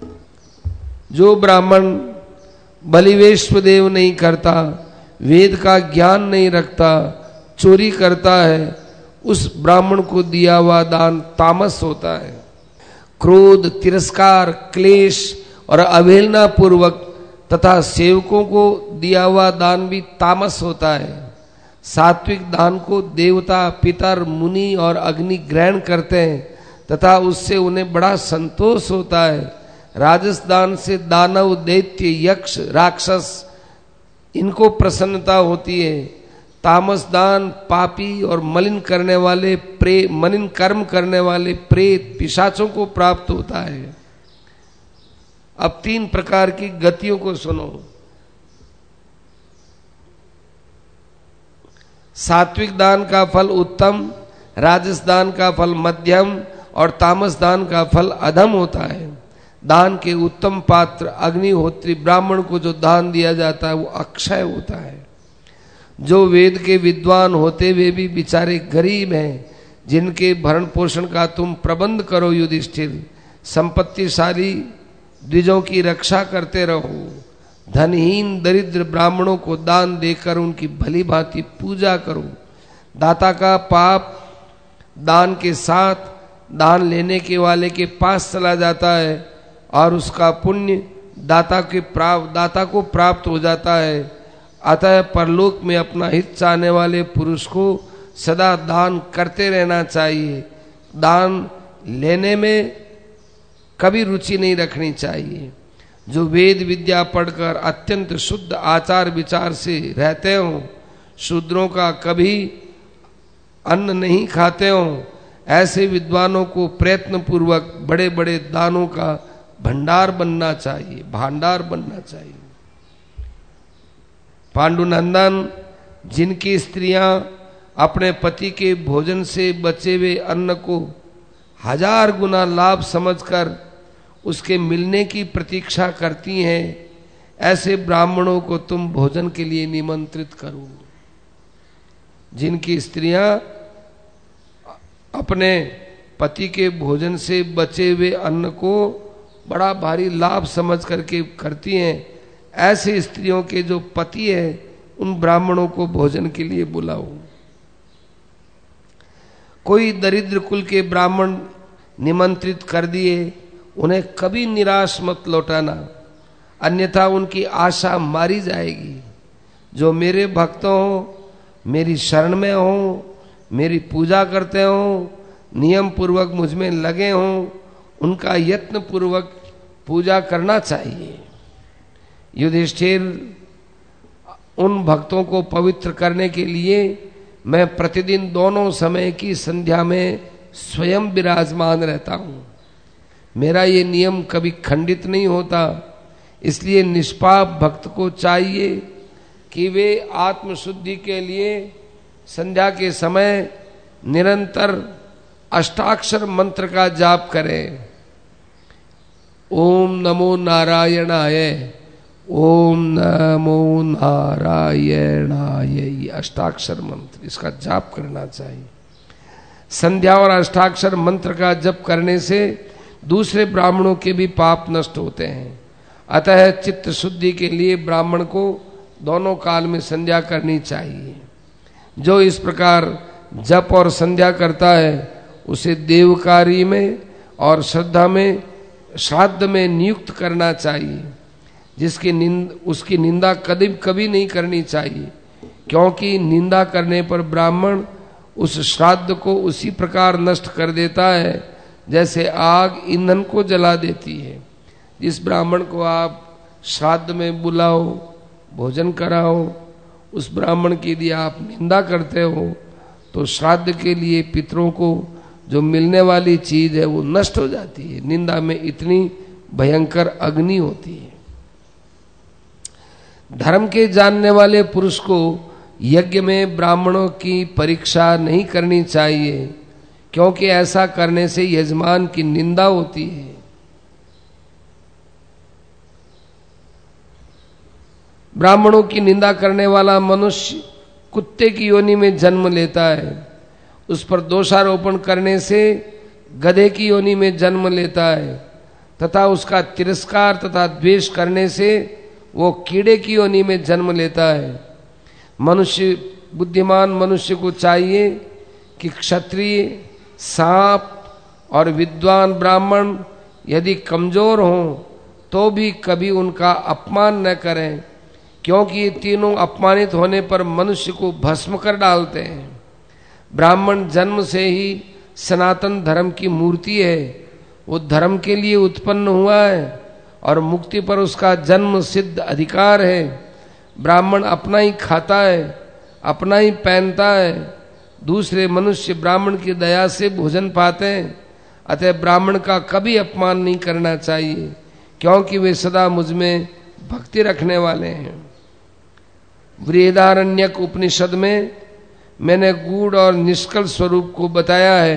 जो ब्राह्मण बलिवेश्वदेव नहीं करता, वेद का ज्ञान नहीं रखता, चोरी करता है, उस ब्राह्मण को दिया हुआ दान तामस होता है। क्रोध, तिरस्कार, क्लेश और अवहेलना पूर्वक तथा सेवकों को दिया हुआ दान भी तामस होता है। सात्विक दान को देवता, पितर, मुनि और अग्नि ग्रहण करते हैं तथा उससे उन्हें बड़ा संतोष होता है। राजस दान से दानव, दैत्य, यक्ष, राक्षस इनको प्रसन्नता होती है। तामस दान पापी और मलिन कर्म करने वाले प्रेत, पिशाचों को प्राप्त होता है। अब 3 प्रकार की गतियों को सुनो। सात्विक दान का फल उत्तम, राजस दान का फल मध्यम और तामस दान का फल अधम होता है। दान के उत्तम पात्र अग्निहोत्री ब्राह्मण को जो दान दिया जाता है, वो अक्षय होता है। जो वेद के विद्वान होते हुए भी बेचारे गरीब हैं, जिनके भरण पोषण का तुम प्रबंध करो युधिष्ठिर। संपत्तिशाली द्विजों की रक्षा करते रहो। धनहीन दरिद्र ब्राह्मणों को दान देकर उनकी भली भांति पूजा करो। दाता का पाप दान के साथ दान लेने के वाले के पास चला जाता है और उसका पुण्य दाता को प्राप्त हो जाता है। अतः परलोक में अपना हित चाहने वाले पुरुष को सदा दान करते रहना चाहिए। दान लेने में कभी रुचि नहीं रखनी चाहिए। जो वेद विद्या पढ़कर अत्यंत शुद्ध आचार विचार से रहते हो, शूद्रों का कभी अन्न नहीं खाते हो, ऐसे विद्वानों को प्रयत्न पूर्वक बड़े बड़े दानों का भंडार बनना चाहिए, भांडार बनना चाहिए। पांडुनंदन, जिनकी स्त्रियां अपने पति के भोजन से बचे हुए अन्न को 1000 गुना लाभ समझकर उसके मिलने की प्रतीक्षा करती हैं, ऐसे ब्राह्मणों को तुम भोजन के लिए निमंत्रित करो। जिनकी स्त्रियां अपने पति के भोजन से बचे हुए अन्न को बड़ा भारी लाभ समझ करके करती हैं, ऐसे स्त्रियों के जो पति है उन ब्राह्मणों को भोजन के लिए बुलाओ। कोई दरिद्र कुल के ब्राह्मण निमंत्रित कर दिए, उन्हें कभी निराश मत लौटाना, अन्यथा उनकी आशा मारी जाएगी। जो मेरे भक्त हो, मेरी शरण में हो, मेरी पूजा करते हो, नियम पूर्वक मुझ में लगे हो, उनका यत्न पूर्वक पूजा करना चाहिए। युधिष्ठिर, उन भक्तों को पवित्र करने के लिए मैं प्रतिदिन दोनों समय की संध्या में स्वयं विराजमान रहता हूँ। मेरा ये नियम कभी खंडित नहीं होता, इसलिए निष्पाप भक्त को चाहिए कि वे आत्मशुद्धि के लिए संध्या के समय निरंतर अष्टाक्षर मंत्र का जाप करें। ओम नमो नारायणाय, ओम नमो नारायणाय, ये अष्टाक्षर मंत्र, इसका जाप करना चाहिए। संध्या और अष्टाक्षर मंत्र का जप करने से दूसरे ब्राह्मणों के भी पाप नष्ट होते हैं। अतः चित्त शुद्धि के लिए ब्राह्मण को दोनों काल में संध्या करनी चाहिए। जो इस प्रकार जप और संध्या करता है उसे देवकारी में और श्रद्धा में, श्राद्ध में नियुक्त करना चाहिए। उसकी निंदा कभी नहीं करनी चाहिए, क्योंकि निंदा करने पर ब्राह्मण उस श्राद्ध को उसी प्रकार नष्ट कर देता है जैसे आग ईंधन को जला देती है। जिस ब्राह्मण को आप श्राद्ध में बुलाओ, भोजन कराओ, उस ब्राह्मण की यदि आप निंदा करते हो तो श्राद्ध के लिए पितरों को जो मिलने वाली चीज है वो नष्ट हो जाती है। निंदा में इतनी भयंकर अग्नि होती है। धर्म के जानने वाले पुरुष को यज्ञ में ब्राह्मणों की परीक्षा नहीं करनी चाहिए, क्योंकि ऐसा करने से यजमान की निंदा होती है। ब्राह्मणों की निंदा करने वाला मनुष्य कुत्ते की योनि में जन्म लेता है, उस पर दोषारोपण करने से गधे की योनि में जन्म लेता है, तथा उसका तिरस्कार तथा द्वेष करने से वो कीड़े की योनि में जन्म लेता है। बुद्धिमान मनुष्य को चाहिए कि क्षत्रिय, सांप और विद्वान ब्राह्मण यदि कमजोर हों तो भी कभी उनका अपमान न करें, क्योंकि ये तीनों अपमानित होने पर मनुष्य को भस्म कर डालते हैं। ब्राह्मण जन्म से ही सनातन धर्म की मूर्ति है, वो धर्म के लिए उत्पन्न हुआ है और मुक्ति पर उसका जन्म सिद्ध अधिकार है। ब्राह्मण अपना ही खाता है, अपना ही पहनता है, दूसरे मनुष्य ब्राह्मण की दया से भोजन पाते हैं। अतः ब्राह्मण का कभी अपमान नहीं करना चाहिए, क्योंकि वे सदा मुझ में भक्ति रखने वाले हैं। बृहदारण्यक उपनिषद में मैंने गूढ़ और निष्कल स्वरूप को बताया है।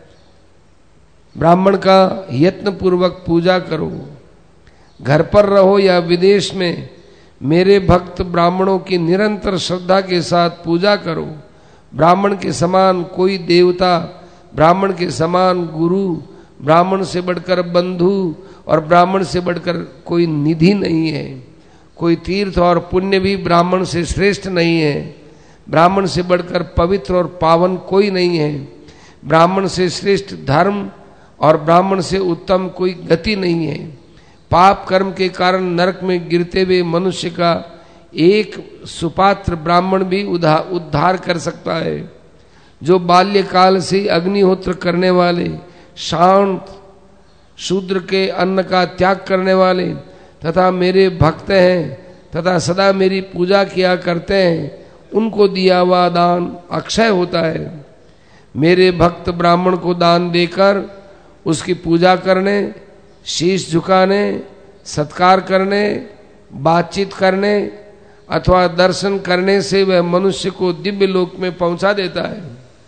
ब्राह्मण का यत्न पूर्वक पूजा करो, घर पर रहो या विदेश में, मेरे भक्त ब्राह्मणों की निरंतर श्रद्धा के साथ पूजा करो। ब्राह्मण के समान कोई देवता, ब्राह्मण के समान गुरु, ब्राह्मण से बढ़कर बंधु और ब्राह्मण से बढ़कर कोई निधि नहीं है। कोई तीर्थ और पुण्य भी ब्राह्मण से श्रेष्ठ नहीं है। ब्राह्मण से बढ़कर पवित्र और पावन कोई नहीं है। ब्राह्मण से श्रेष्ठ धर्म और ब्राह्मण से उत्तम कोई गति नहीं है। पाप कर्म के कारण नरक में गिरते हुए मनुष्य का एक सुपात्र ब्राह्मण भी उद्धार कर सकता है। जो बाल्यकाल से अग्निहोत्र करने वाले, शांत, शूद्र के अन्न का त्याग करने वाले तथा मेरे भक्त हैं तथा सदा मेरी पूजा किया करते हैं, उनको दिया हुआ दान अक्षय होता है। मेरे भक्त ब्राह्मण को दान देकर उसकी पूजा करने, शीश झुकाने, सत्कार करने, बातचीत करने अथवा दर्शन करने से वह मनुष्य को दिव्य लोक में पहुंचा देता है।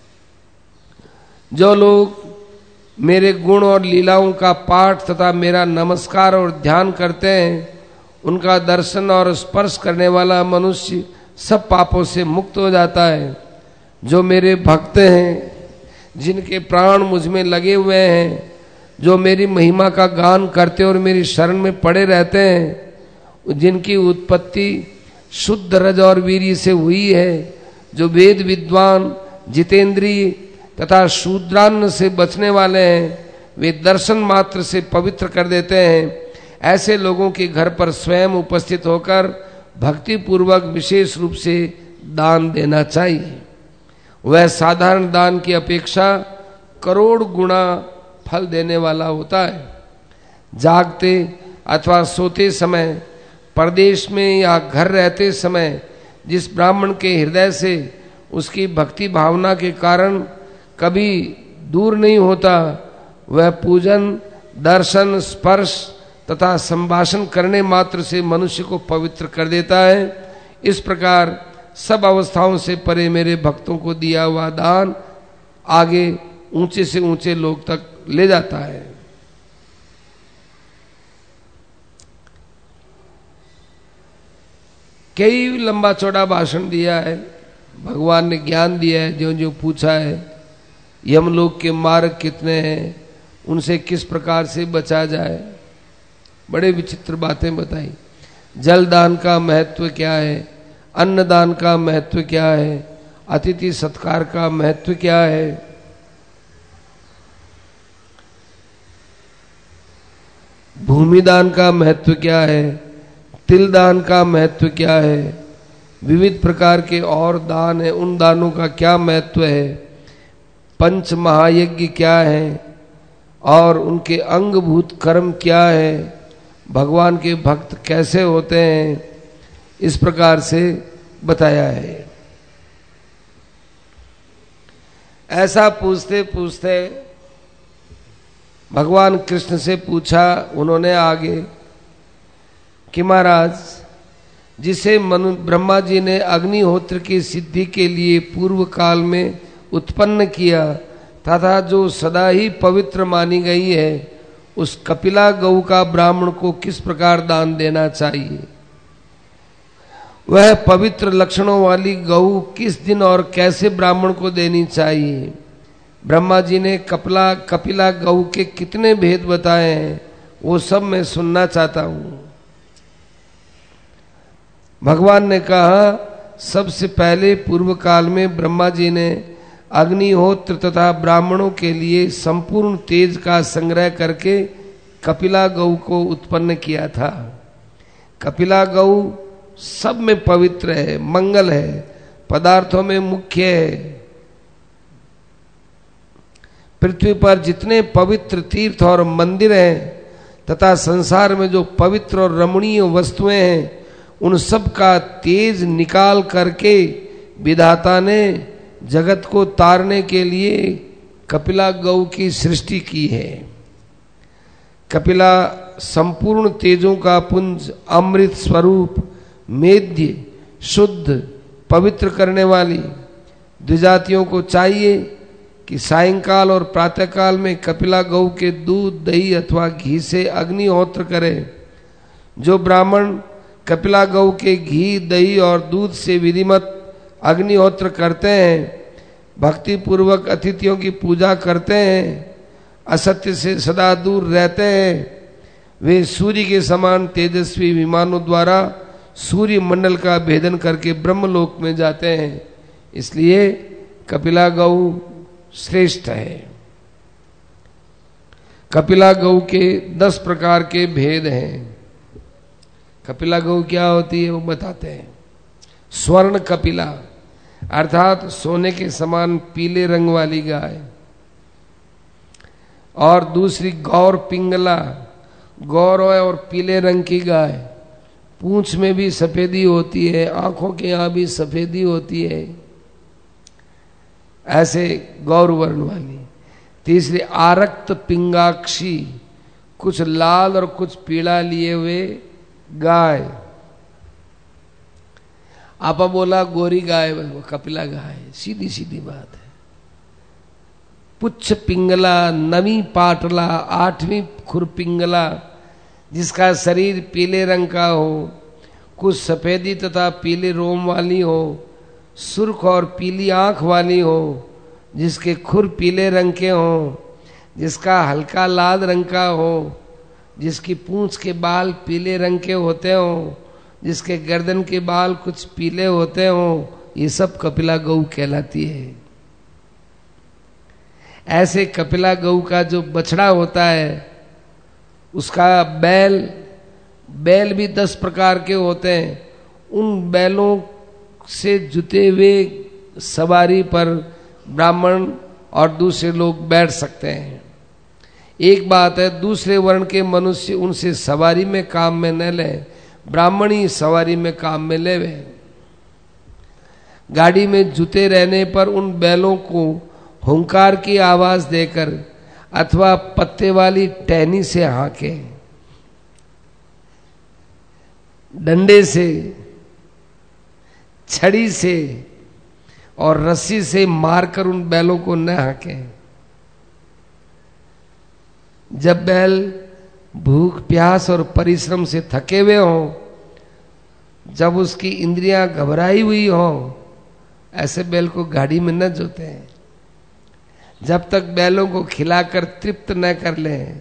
जो लोग मेरे गुण और लीलाओं का पाठ तथा मेरा नमस्कार और ध्यान करते हैं, उनका दर्शन और स्पर्श करने वाला मनुष्य सब पापों से मुक्त हो जाता है। जो मेरे भक्त हैं, जिनके प्राण मुझ में लगे हुए हैं, जो मेरी महिमा का गान करते और मेरी शरण में पड़े रहते हैं, जिनकी उत्पत्ति शुद्ध रज और वीर्य से हुई है, जो वेद विद्वान, जितेंद्रिय तथा शूद्रान्न से बचने वाले हैं, वे दर्शन मात्र से पवित्र कर देते हैं। ऐसे लोगों के घर पर स्वयं उपस्थित होकर भक्ति पूर्वक विशेष रूप से दान देना चाहिए। वह साधारण दान की अपेक्षा करोड़ गुना फल देने वाला होता है। जागते अथवा सोते समय, परदेश में या घर रहते समय जिस ब्राह्मण के हृदय से उसकी भक्ति भावना के कारण कभी दूर नहीं होता, वह पूजन, दर्शन, स्पर्श तथा संभाषण करने मात्र से मनुष्य को पवित्र कर देता है। इस प्रकार सब अवस्थाओं से परे मेरे भक्तों को दिया हुआ दान आगे ऊंचे से ऊंचे लोक तक ले जाता है। कई लंबा चौड़ा भाषण दिया है, भगवान ने ज्ञान दिया है, जो जो पूछा है, यमलोक के मार्ग कितने हैं, उनसे किस प्रकार से बचा जाए, बड़े विचित्र बातें बताई। जल दान का महत्व क्या है, अन्न दान का महत्व क्या है, अतिथि सत्कार का महत्व क्या है, भूमि दान का महत्व क्या है, तिल दान का महत्व क्या है, विविध प्रकार के और दान है, उन दानों का क्या महत्व है, पंच महायज्ञ क्या है और उनके अंगभूत कर्म क्या है, भगवान के भक्त कैसे होते हैं, इस प्रकार से बताया है। ऐसा पूछते पूछते भगवान कृष्ण से पूछा उन्होंने आगे कि महाराज, जिसे ब्रह्मा जी ने अग्निहोत्र की सिद्धि के लिए पूर्व काल में उत्पन्न किया तथा जो सदा ही पवित्र मानी गई है, उस कपिला गौ का ब्राह्मण को किस प्रकार दान देना चाहिए? वह पवित्र लक्षणों वाली गौ किस दिन और कैसे ब्राह्मण को देनी चाहिए? ब्रह्मा जी ने कपिला गौ के कितने भेद बताए हैं, वो सब मैं सुनना चाहता हूं। भगवान ने कहा, सबसे पहले पूर्व काल में ब्रह्मा जी ने अग्निहोत्र तथा ब्राह्मणों के लिए संपूर्ण तेज का संग्रह करके कपिला गौ को उत्पन्न किया था। कपिला गौ सब में पवित्र है, मंगल है, पदार्थों में मुख्य है। पृथ्वी पर जितने पवित्र तीर्थ और मंदिर हैं तथा संसार में जो पवित्र और रमणीय वस्तुएं हैं, उन सब का तेज निकाल करके विधाता ने जगत को तारने के लिए कपिला गौ की सृष्टि की है। कपिला संपूर्ण तेजों का पुंज, अमृत स्वरूप, मेध्य, शुद्ध, पवित्र करने वाली। द्विजातियों को चाहिए कि सायंकाल और प्रातःकाल में कपिला गौ के दूध, दही अथवा घी से अग्निहोत्र करें। जो ब्राह्मण कपिला गौ के घी, दही और दूध से विधिमत अग्निहोत्र करते हैं, भक्ति पूर्वक अतिथियों की पूजा करते हैं, असत्य से सदा दूर रहते हैं, वे सूर्य के समान तेजस्वी विमानों द्वारा सूर्य मंडल का भेदन करके ब्रह्मलोक में जाते हैं। इसलिए कपिला गौ श्रेष्ठ है। कपिला गौ के 10 प्रकार के भेद हैं। कपिला गौ क्या होती है वो बताते हैं। स्वर्ण कपिला अर्थात सोने के समान पीले रंग वाली गाय, और दूसरी गौर पिंगला, गौर और पीले रंग की गाय, पूंछ में भी सफेदी होती है, आंखों के यहां भी सफेदी होती है, ऐसे गौर वर्ण वाली। तीसरी आरक्त पिंगाक्षी, कुछ लाल और कुछ पीला लिए हुए गाय। आपा बोला गोरी गाय, वो कपिला गाय, सीधी सीधी बात है। पुच्छ पिंगला, नवी पाटला, आठवीं खुरपिंगला, जिसका शरीर पीले रंग का हो, कुछ सफेदी तथा पीले रोम वाली हो, सुर्ख और पीली आंख वाली हो, जिसके खुर पीले रंग के हो, जिसका हल्का लाल रंग का हो, जिसकी पूंछ के बाल पीले रंग के होते हो, जिसके गर्दन के बाल कुछ पीले होते हो, ये सब कपिला गऊ कहलाती है। ऐसे कपिला गऊ का जो बछड़ा होता है, उसका बैल भी 10 प्रकार के होते हैं। उन बैलों से जुते हुए सवारी पर ब्राह्मण और दूसरे लोग बैठ सकते हैं। एक बात है, दूसरे वर्ण के मनुष्य उनसे सवारी में काम में न ले, ब्राह्मण ही सवारी में काम में ले वे। गाड़ी में जुते रहने पर उन बैलों को हुंकार की आवाज देकर अथवा पत्ते वाली टहनी से हांके, डंडे से, छड़ी से और रस्सी से मारकर उन बैलों को न हांके। जब बैल भूख प्यास और परिश्रम से थके हुए हों, जब उसकी इंद्रियां घबराई हुई हों, ऐसे बैल को गाड़ी में न जोते हैं। जब तक बैलों को खिलाकर तृप्त न कर लें,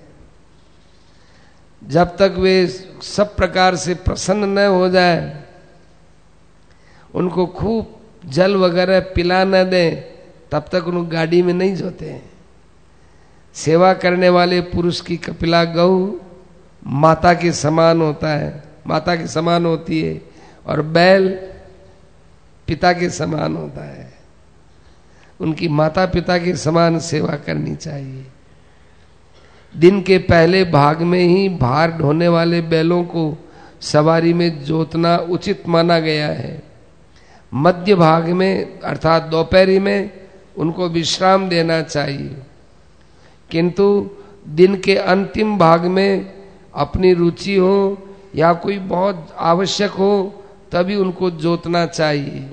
जब तक वे सब प्रकार से प्रसन्न न हो जाए, उनको खूब जल वगैरह पिला न दें, तब तक उनको गाड़ी में नहीं जोते हैं। सेवा करने वाले पुरुष की कपिला गऊ माता के समान होता है, माता के समान होती है, और बैल पिता के समान होता है। उनकी माता पिता के समान सेवा करनी चाहिए। दिन के पहले भाग में ही भार ढोने वाले बैलों को सवारी में जोतना उचित माना गया है। मध्य भाग में अर्थात दोपहरी में उनको विश्राम देना चाहिए, किंतु दिन के अंतिम भाग में अपनी रुचि हो या कोई बहुत आवश्यक हो तभी उनको जोतना चाहिए।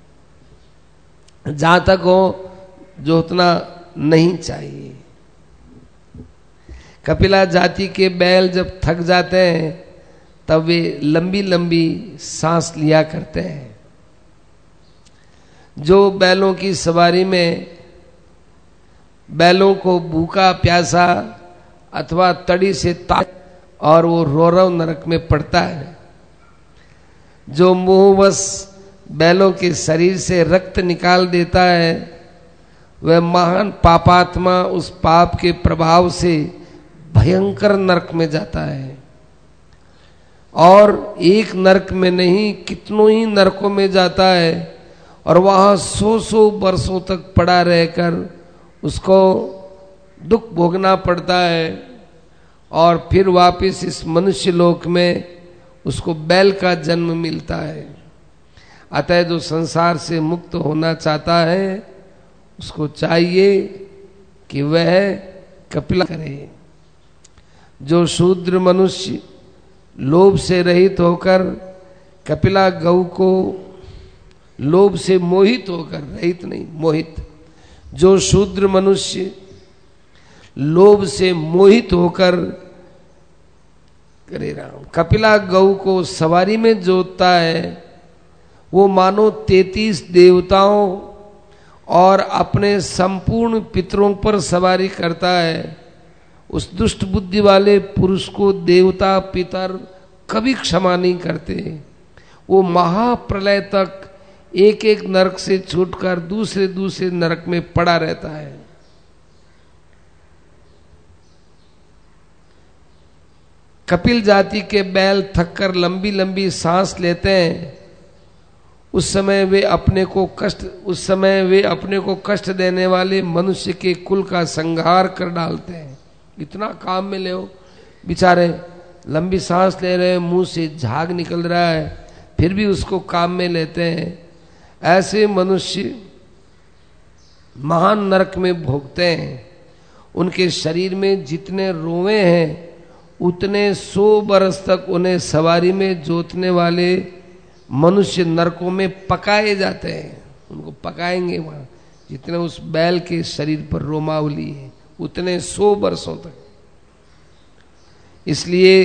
जहां तक हो जोतना नहीं चाहिए। कपिला जाति के बैल जब थक जाते हैं तब वे लंबी लंबी सांस लिया करते हैं। जो बैलों की सवारी में बैलों को भूखा प्यासा अथवा तड़ी से ताक और वो रोरव नरक में पड़ता है। जो मोहवश बैलों के शरीर से रक्त निकाल देता है, वह महान पापात्मा उस पाप के प्रभाव से भयंकर नरक में जाता है। और एक नरक में नहीं, कितनों ही नरकों में जाता है, और वहां 100 वर्षों तक पड़ा रहकर उसको दुख भोगना पड़ता है। और फिर वापस इस मनुष्य लोक में उसको बैल का जन्म मिलता है। अतः जो संसार से मुक्त होना चाहता है, उसको चाहिए कि वह कपिला करे। जो शूद्र मनुष्य लोभ से रहित होकर कपिला गऊ को, लोभ से मोहित होकर, रहित नहीं मोहित, जो शूद्र मनुष्य लोभ से मोहित होकर करे राम कपिला गऊ को सवारी में जोतता है, वो मानो 33 देवताओं और अपने संपूर्ण पितरों पर सवारी करता है। उस दुष्ट बुद्धि वाले पुरुष को देवता पितर कभी क्षमा नहीं करते। वो महाप्रलय तक एक एक नरक से छूटकर दूसरे दूसरे नरक में पड़ा रहता है। कपिल जाति के बैल थककर लंबी लंबी सांस लेते हैं। उस समय वे अपने को कष्ट देने वाले मनुष्य के कुल का संहार कर डालते हैं। इतना काम में ले हो, बेचारे लंबी सांस ले रहे हैं, मुंह से झाग निकल रहा है, फिर भी उसको काम में लेते हैं। ऐसे मनुष्य महान नरक में भोगते हैं। उनके शरीर में जितने रोवे हैं उतने 100 बरस तक उन्हें सवारी में जोतने वाले मनुष्य नरकों में पकाए जाते हैं। उनको पकाएंगे वहां, जितने उस बैल के शरीर पर रोमावली है, उतने 100 वर्षों तक। इसलिए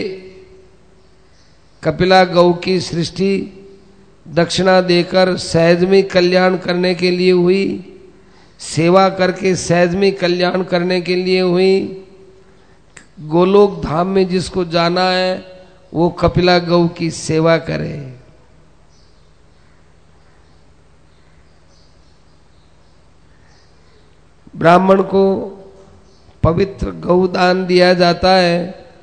कपिला गौ की सृष्टि दक्षिणा देकर सहज में कल्याण करने के लिए हुई, सेवा करके सहज में कल्याण करने के लिए हुई। गोलोक धाम में जिसको जाना है वो कपिला गौ की सेवा करे। ब्राह्मण को पवित्र गौ दान दिया जाता है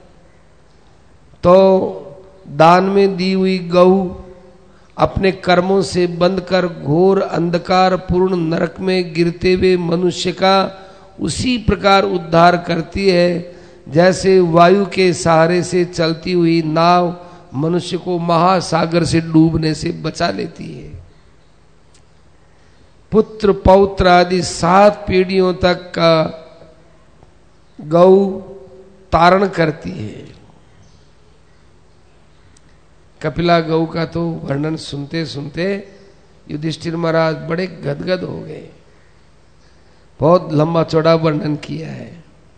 तो दान में दी हुई गौ अपने कर्मों से बंधकर घोर अंधकार पूर्ण नरक में गिरते हुए मनुष्य का उसी प्रकार उद्धार करती है जैसे वायु के सहारे से चलती हुई नाव मनुष्य को महासागर से डूबने से बचा लेती है। पुत्र पौत्र आदि 7 पीढ़ियों तक का गौ तारण करती है। कपिला गौ का तो वर्णन सुनते सुनते युधिष्ठिर महाराज बड़े गदगद हो गए। बहुत लंबा चौड़ा वर्णन किया है।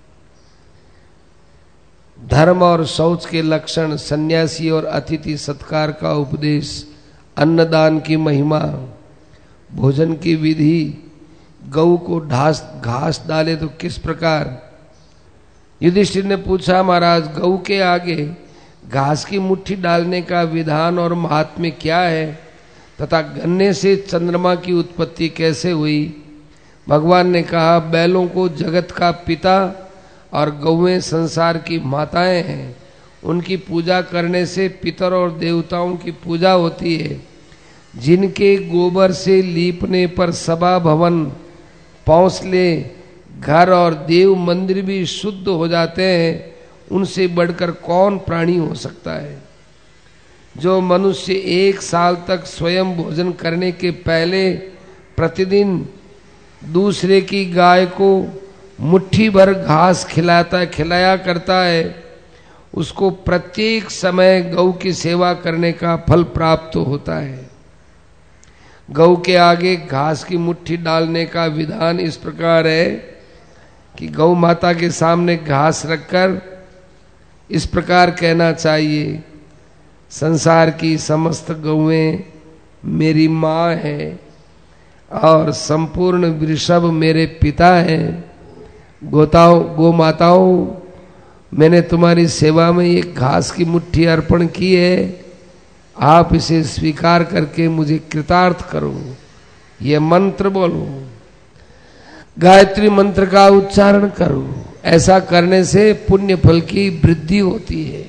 धर्म और शौच के लक्षण, सन्यासी और अतिथि सत्कार का उपदेश, अन्नदान की महिमा, भोजन की विधि, गौ को घास डाले तो किस प्रकार। युधिष्ठिर ने पूछा, महाराज गौ के आगे घास की मुट्ठी डालने का विधान और महात्म्य क्या है तथा गन्ने से चंद्रमा की उत्पत्ति कैसे हुई। भगवान ने कहा, बैलों को जगत का पिता और गौएं संसार की माताएं हैं। उनकी पूजा करने से पितर और देवताओं की पूजा होती है। जिनके गोबर से लीपने पर सभा भवन, पौंसले, घर और देव मंदिर भी शुद्ध हो जाते हैं, उनसे बढ़कर कौन प्राणी हो सकता है। जो मनुष्य 1 साल तक स्वयं भोजन करने के पहले प्रतिदिन दूसरे की गाय को मुट्ठी भर घास खिलाया करता है, उसको प्रत्येक समय गौ की सेवा करने का फल प्राप्त होता है। गौ के आगे घास की मुट्ठी डालने का विधान इस प्रकार है कि गौ माता के सामने घास रखकर इस प्रकार कहना चाहिए, संसार की समस्त गौएं मेरी माँ है और संपूर्ण वृषभ मेरे पिता हैं। गो माताओं, मैंने तुम्हारी सेवा में ये घास की मुट्ठी अर्पण की है, आप इसे स्वीकार करके मुझे कृतार्थ करो। ये मंत्र बोलो, गायत्री मंत्र का उच्चारण करो। ऐसा करने से पुण्य फल की वृद्धि होती है।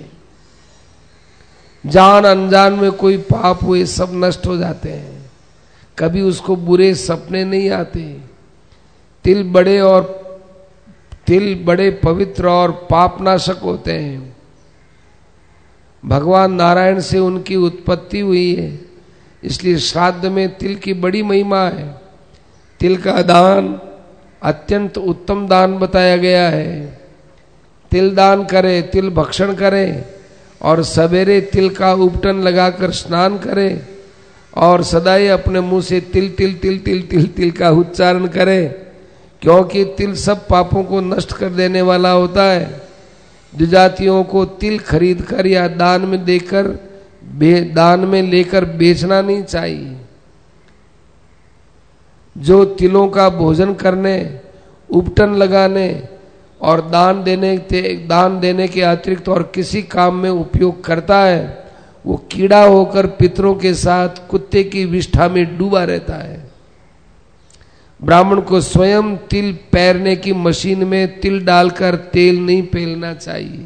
जान अनजान में कोई पाप हुए सब नष्ट हो जाते हैं। कभी उसको बुरे सपने नहीं आते। तिल बड़े पवित्र और पापनाशक होते हैं। भगवान नारायण से उनकी उत्पत्ति हुई है, इसलिए श्राद्ध में तिल की बड़ी महिमा है। तिल का दान अत्यंत उत्तम दान बताया गया है। तिल दान करे, तिल भक्षण करे और सवेरे तिल का उपटन लगाकर स्नान करे और सदाई अपने मुंह से तिल तिल तिल तिल तिल तिल का उच्चारण करे, क्योंकि तिल सब पापों को नष्ट कर देने वाला होता है। द्विजातियों को तिल खरीद कर या दान में लेकर बेचना नहीं चाहिए। जो तिलों का भोजन करने, उपटन लगाने और दान देने के अतिरिक्त और किसी काम में उपयोग करता है, वो कीड़ा होकर पितरों के साथ कुत्ते की विष्ठा में डूबा रहता है। ब्राह्मण को स्वयं तिल पेरने की मशीन में तिल डालकर तेल नहीं पेलना चाहिए।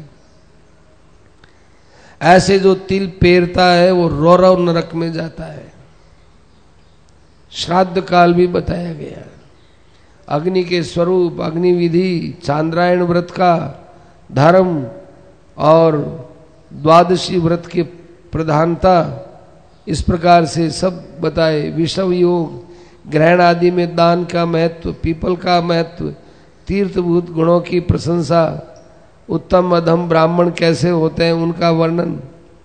ऐसे जो तिल पेरता है वो रौरव नरक में जाता है। श्राद्ध काल भी बताया गया। अग्नि के स्वरूप, अग्नि विधि, चांद्रायण व्रत का धर्म और द्वादशी व्रत की प्रधानता, इस प्रकार से सब बताए। विषव योग, ग्रहण आदि में दान का महत्व, पीपल का महत्व, तीर्थभूत गुणों की प्रशंसा, उत्तम अधम ब्राह्मण कैसे होते हैं उनका वर्णन,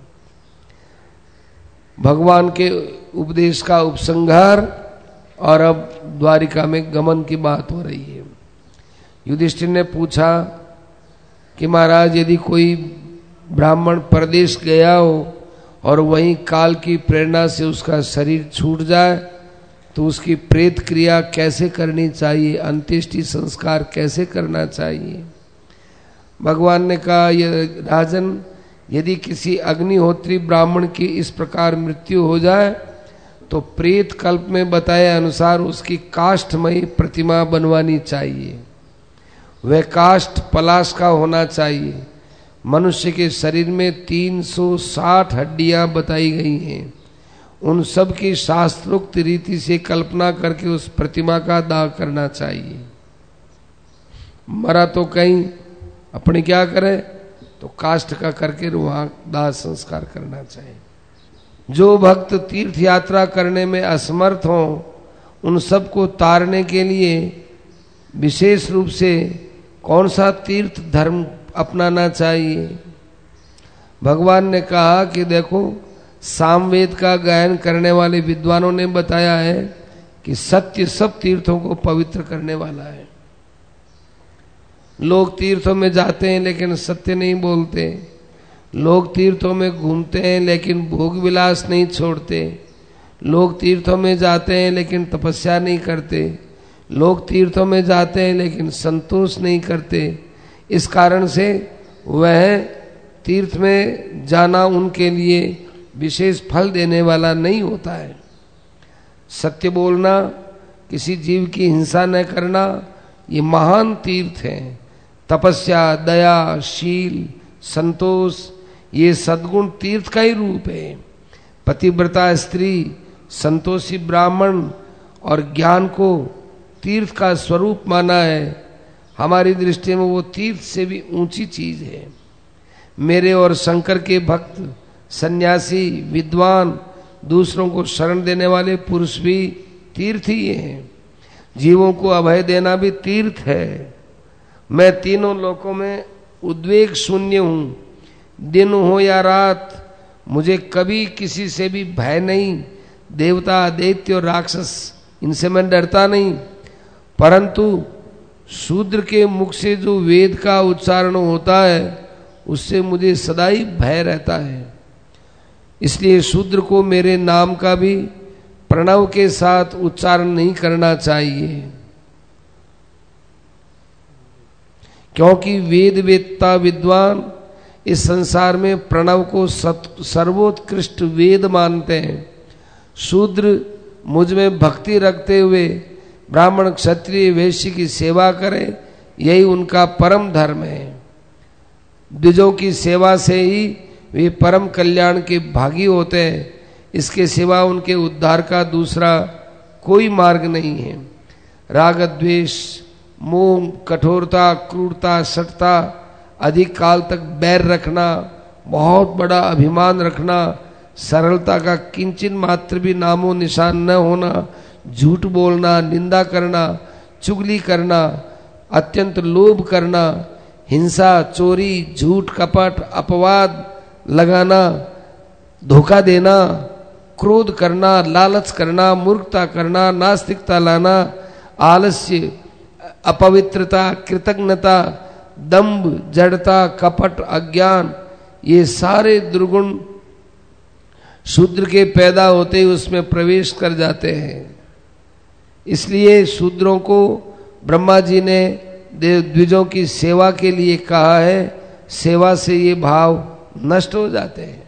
भगवान के उपदेश का उपसंहार, और अब द्वारिका में गमन की बात हो रही है। युधिष्ठिर ने पूछा कि महाराज यदि कोई ब्राह्मण परदेश गया हो और वहीं काल की प्रेरणा से उसका शरीर छूट जाए तो उसकी प्रेत क्रिया कैसे करनी चाहिए, अंत्येष्टि संस्कार कैसे करना चाहिए। भगवान ने कहा, ये राजन, यदि किसी अग्निहोत्री ब्राह्मण की इस प्रकार मृत्यु हो जाए तो प्रेत कल्प में बताए अनुसार उसकी काष्ठमयी प्रतिमा बनवानी चाहिए। वह काष्ठ पलाश का होना चाहिए। मनुष्य के शरीर में 360 हड्डियां बताई गई हैं। उन सब की शास्त्रोक्त रीति से कल्पना करके उस प्रतिमा का दाह करना चाहिए। मरा तो कहीं अपने क्या करे, तो काष्ठ का करके वहां दाह संस्कार करना चाहिए। जो भक्त तीर्थ यात्रा करने में असमर्थ हों उन सबको तारने के लिए विशेष रूप से कौन सा तीर्थ धर्म अपनाना चाहिए। भगवान ने कहा कि देखो, सामवेद का गायन करने वाले विद्वानों ने बताया है कि सत्य सब तीर्थों को पवित्र करने वाला है। लोग तीर्थों में जाते हैं लेकिन सत्य नहीं बोलते। लोग तीर्थों में घूमते हैं लेकिन भोग विलास नहीं छोड़ते। लोग तीर्थों में जाते हैं लेकिन तपस्या नहीं करते। लोग तीर्थों में जाते हैं लेकिन संतोष नहीं करते। इस कारण से वह तीर्थ में जाना उनके लिए विशेष फल देने वाला नहीं होता है। सत्य बोलना, किसी जीव की हिंसा न करना, ये महान तीर्थ है। तपस्या, दया, शील, संतोष, ये सद्गुण तीर्थ का ही रूप है। पतिव्रता स्त्री, संतोषी ब्राह्मण और ज्ञान को तीर्थ का स्वरूप माना है। हमारी दृष्टि में वो तीर्थ से भी ऊंची चीज है। मेरे और शंकर के भक्त, सन्यासी, विद्वान, दूसरों को शरण देने वाले पुरुष भी तीर्थ ही हैं। जीवों को अभय देना भी तीर्थ है। मैं तीनों लोकों में उद्वेग शून्य हूं। दिन हो या रात मुझे कभी किसी से भी भय नहीं। देवता, दैत्य और राक्षस, इनसे मैं डरता नहीं। परंतु शूद्र के मुख से जो वेद का उच्चारण होता है उससे मुझे सदा ही भय रहता है। इसलिए शूद्र को मेरे नाम का भी प्रणव के साथ उच्चारण नहीं करना चाहिए, क्योंकि वेद वेत्ता विद्वान इस संसार में प्रणव को सर्वोत्कृष्ट वेद मानते हैं। शूद्र मुझ में भक्ति रखते हुए ब्राह्मण, क्षत्रिय, वैश्य की सेवा करें, यही उनका परम धर्म है। द्विजों की सेवा से ही वे परम कल्याण के भागी होते हैं। इसके सिवा उनके उद्धार का दूसरा कोई मार्ग नहीं है। राग, द्वेष, मोह, कठोरता, क्रूरता, सटता, अधिक काल तक बैर रखना, बहुत बड़ा अभिमान रखना, सरलता का किंचन मात्र भी नामो निशान न होना, झूठ बोलना, निंदा करना, चुगली करना, अत्यंत लोभ करना, हिंसा, चोरी, झूठ, कपट, अपवाद लगाना, धोखा देना, क्रोध करना, लालच करना, मूर्खता करना, नास्तिकता लाना, आलस्य, अपवित्रता, कृतज्ञता, दंभ, जड़ता, कपट, अज्ञान, ये सारे दुर्गुण शूद्र के पैदा होते ही उसमें प्रवेश कर जाते हैं। इसलिए शूद्रों को ब्रह्मा जी ने द्विजों की सेवा के लिए कहा है। सेवा से ये भाव नष्ट हो जाते हैं।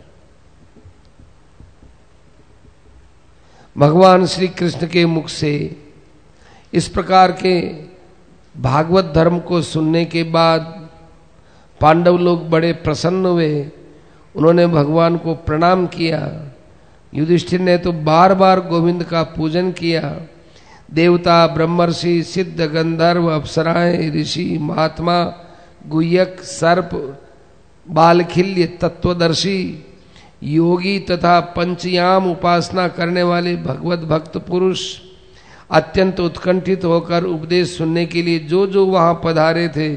भगवान श्री कृष्ण के मुख से इस प्रकार के भागवत धर्म को सुनने के बाद पांडव लोग बड़े प्रसन्न हुए। उन्होंने भगवान को प्रणाम किया। युधिष्ठिर ने तो बार बार गोविंद का पूजन किया। देवता, ब्रह्मर्षि, सिद्ध, गंधर्व, अप्सराएं, ऋषि, महात्मा, गुह्यक, सर्प, बालखिल्य, तत्वदर्शी, योगी तथा पंचयाम उपासना करने वाले भगवत भक्त पुरुष अत्यंत उत्कंठित होकर उपदेश सुनने के लिए जो जो वहां पधारे थे,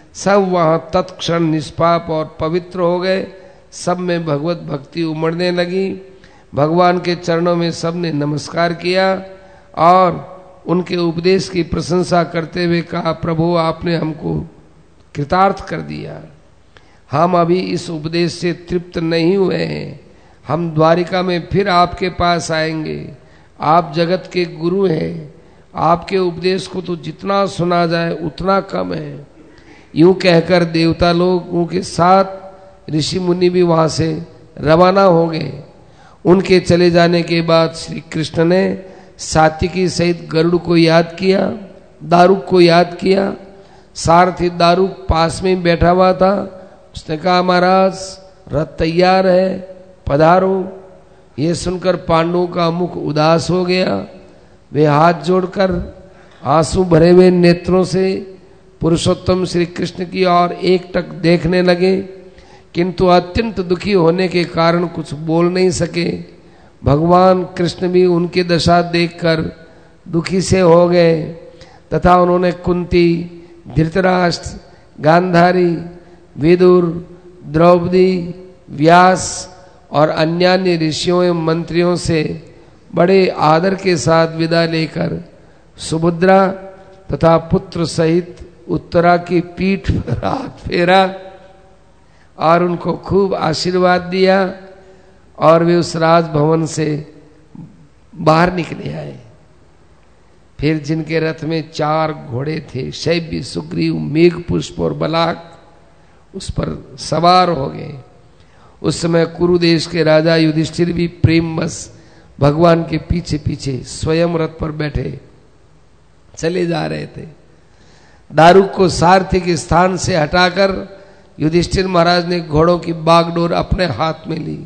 सब वहां तत्क्षण निष्पाप और पवित्र हो गए। सब में भगवत भक्ति उमड़ने लगी। भगवान के चरणों में सबने नमस्कार किया और उनके उपदेश की प्रशंसा करते हुए कहा, प्रभु आपने हमको कृतार्थ कर दिया। हम अभी इस उपदेश से तृप्त नहीं हुए हैं। हम द्वारिका में फिर आपके पास आएंगे। आप जगत के गुरु हैं। आपके उपदेश को तो जितना सुना जाए उतना कम है। यूं कहकर देवता लोगों के साथ ऋषि मुनि भी वहां से रवाना हो गए। उनके चले जाने के बाद श्री कृष्ण ने सात्विकी सहित गरुड़ को याद किया, दारुक को याद किया। सारथी दारुक पास में बैठा हुआ था। उसने कहा, महाराज रथ तैयार है, पधारो। ये सुनकर पांडवों का मुख उदास हो गया। वे हाथ जोड़कर आंसू भरे हुए नेत्रों से पुरुषोत्तम श्री कृष्ण की ओर एकटक देखने लगे, किंतु अत्यंत दुखी होने के कारण कुछ बोल नहीं सके। भगवान कृष्ण भी उनकी दशा देखकर दुखी से हो गए तथा उन्होंने कुंती, धृतराष्ट्र, गांधारी, विदुर, द्रौपदी, व्यास और अन्य ऋषियों एवं मंत्रियों से बड़े आदर के साथ विदा लेकर सुभद्रा तथा पुत्र सहित उत्तरा की पीठ पर हाथ फेरा और उनको खूब आशीर्वाद दिया और वे उस राजभवन से बाहर निकले आए। फिर जिनके रथ में 4 घोड़े थे, शैब्य, सुग्रीव, मेघपुष्प और बलाक, उस पर सवार हो गए। उस समय कुरुदेश के राजा युधिष्ठिर भी प्रेमवश भगवान के पीछे पीछे स्वयं रथ पर बैठे चले जा रहे थे। दारुक को सारथी के स्थान से हटाकर युधिष्ठिर महाराज ने घोड़ों की बागडोर अपने हाथ में ली।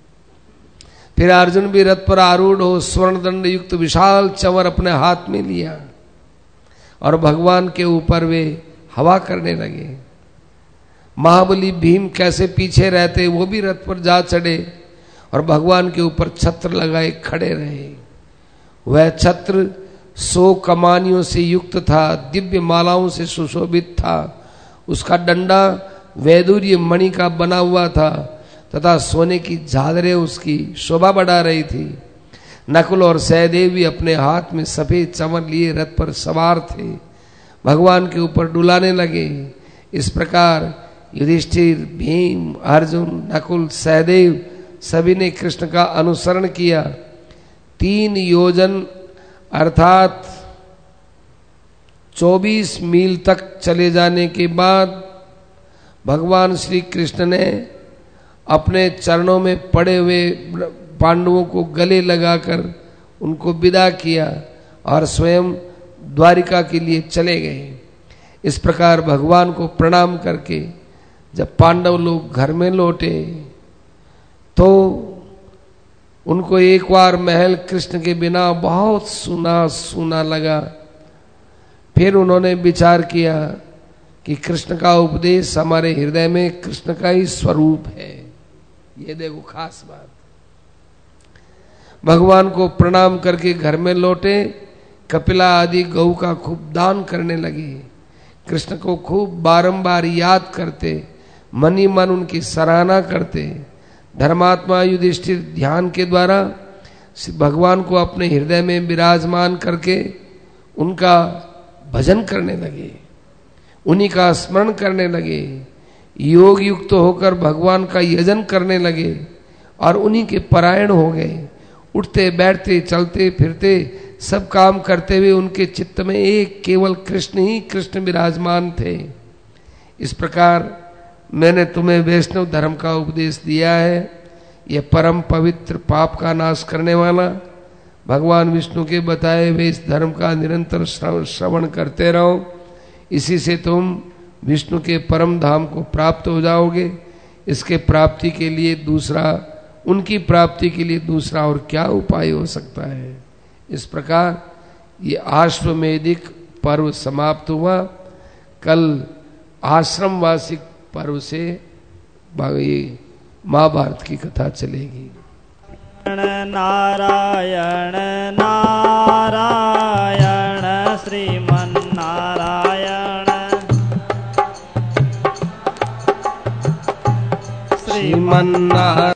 फिर अर्जुन भी रथ पर आरूढ़ हो स्वर्ण दंड युक्त विशाल चंवर अपने हाथ में लिया और भगवान के ऊपर वे हवा करने लगे। महाबली भीम कैसे पीछे रहते, वो भी रथ पर जा चढ़े और भगवान के ऊपर छत्र लगाए खड़े रहे। वह छत्र 100 कमानियों से युक्त था, दिव्य मालाओं से सुशोभित था। उसका डंडा वैदूर्य मणि का बना हुआ था तथा सोने की झालरें उसकी शोभा बढ़ा रही थी। नकुल और सहदेव भी अपने हाथ में सफेद चंवर लिए रथ पर सवार थे, भगवान के ऊपर डुलाने लगे। इस प्रकार युधिष्ठिर, भीम, अर्जुन, नकुल, सहदेव सभी ने कृष्ण का अनुसरण किया। 3 योजन अर्थात 24 मील तक चले जाने के बाद भगवान श्री कृष्ण ने अपने चरणों में पड़े हुए पांडवों को गले लगाकर उनको विदा किया और स्वयं द्वारिका के लिए चले गए। इस प्रकार भगवान को प्रणाम करके जब पांडव लोग घर में लौटे तो उनको एक बार महल कृष्ण के बिना बहुत सूना सूना लगा। फिर उन्होंने विचार किया कि कृष्ण का उपदेश हमारे हृदय में कृष्ण का ही स्वरूप है। ये देखो खास बात। भगवान को प्रणाम करके घर में लौटे। कपिला आदि गौ का खूब दान करने लगे। कृष्ण को खूब बारंबार याद करते, मनी मन उनकी सराहना करते। धर्मात्मा युधिष्ठिर ध्यान के द्वारा भगवान को अपने हृदय में विराजमान करके उनका भजन करने लगे, उन्हीं का स्मरण करने लगे। योग युक्त होकर भगवान का यजन करने लगे और उन्हीं के परायण हो गए। उठते बैठते चलते फिरते सब काम करते हुए उनके चित्त में एक केवल कृष्ण ही कृष्ण विराजमान थे। इस प्रकार मैंने तुम्हें वैष्णव धर्म का उपदेश दिया है। यह परम पवित्र, पाप का नाश करने वाला, भगवान विष्णु के बताए हुए इस धर्म का निरंतर श्रवण करते रहो। इसी से तुम विष्णु के परम धाम को प्राप्त हो जाओगे। इसके प्राप्ति के लिए दूसरा, उनकी प्राप्ति के लिए दूसरा और क्या उपाय हो सकता है। इस प्रकार ये आश्वमेधिक पर्व समाप्त हुआ। कल आश्रम वार्षिक पर्व से महाभारत की कथा चलेगी। नारायण नारायण श्रीमन नारायण। श्रीमन्नारायण।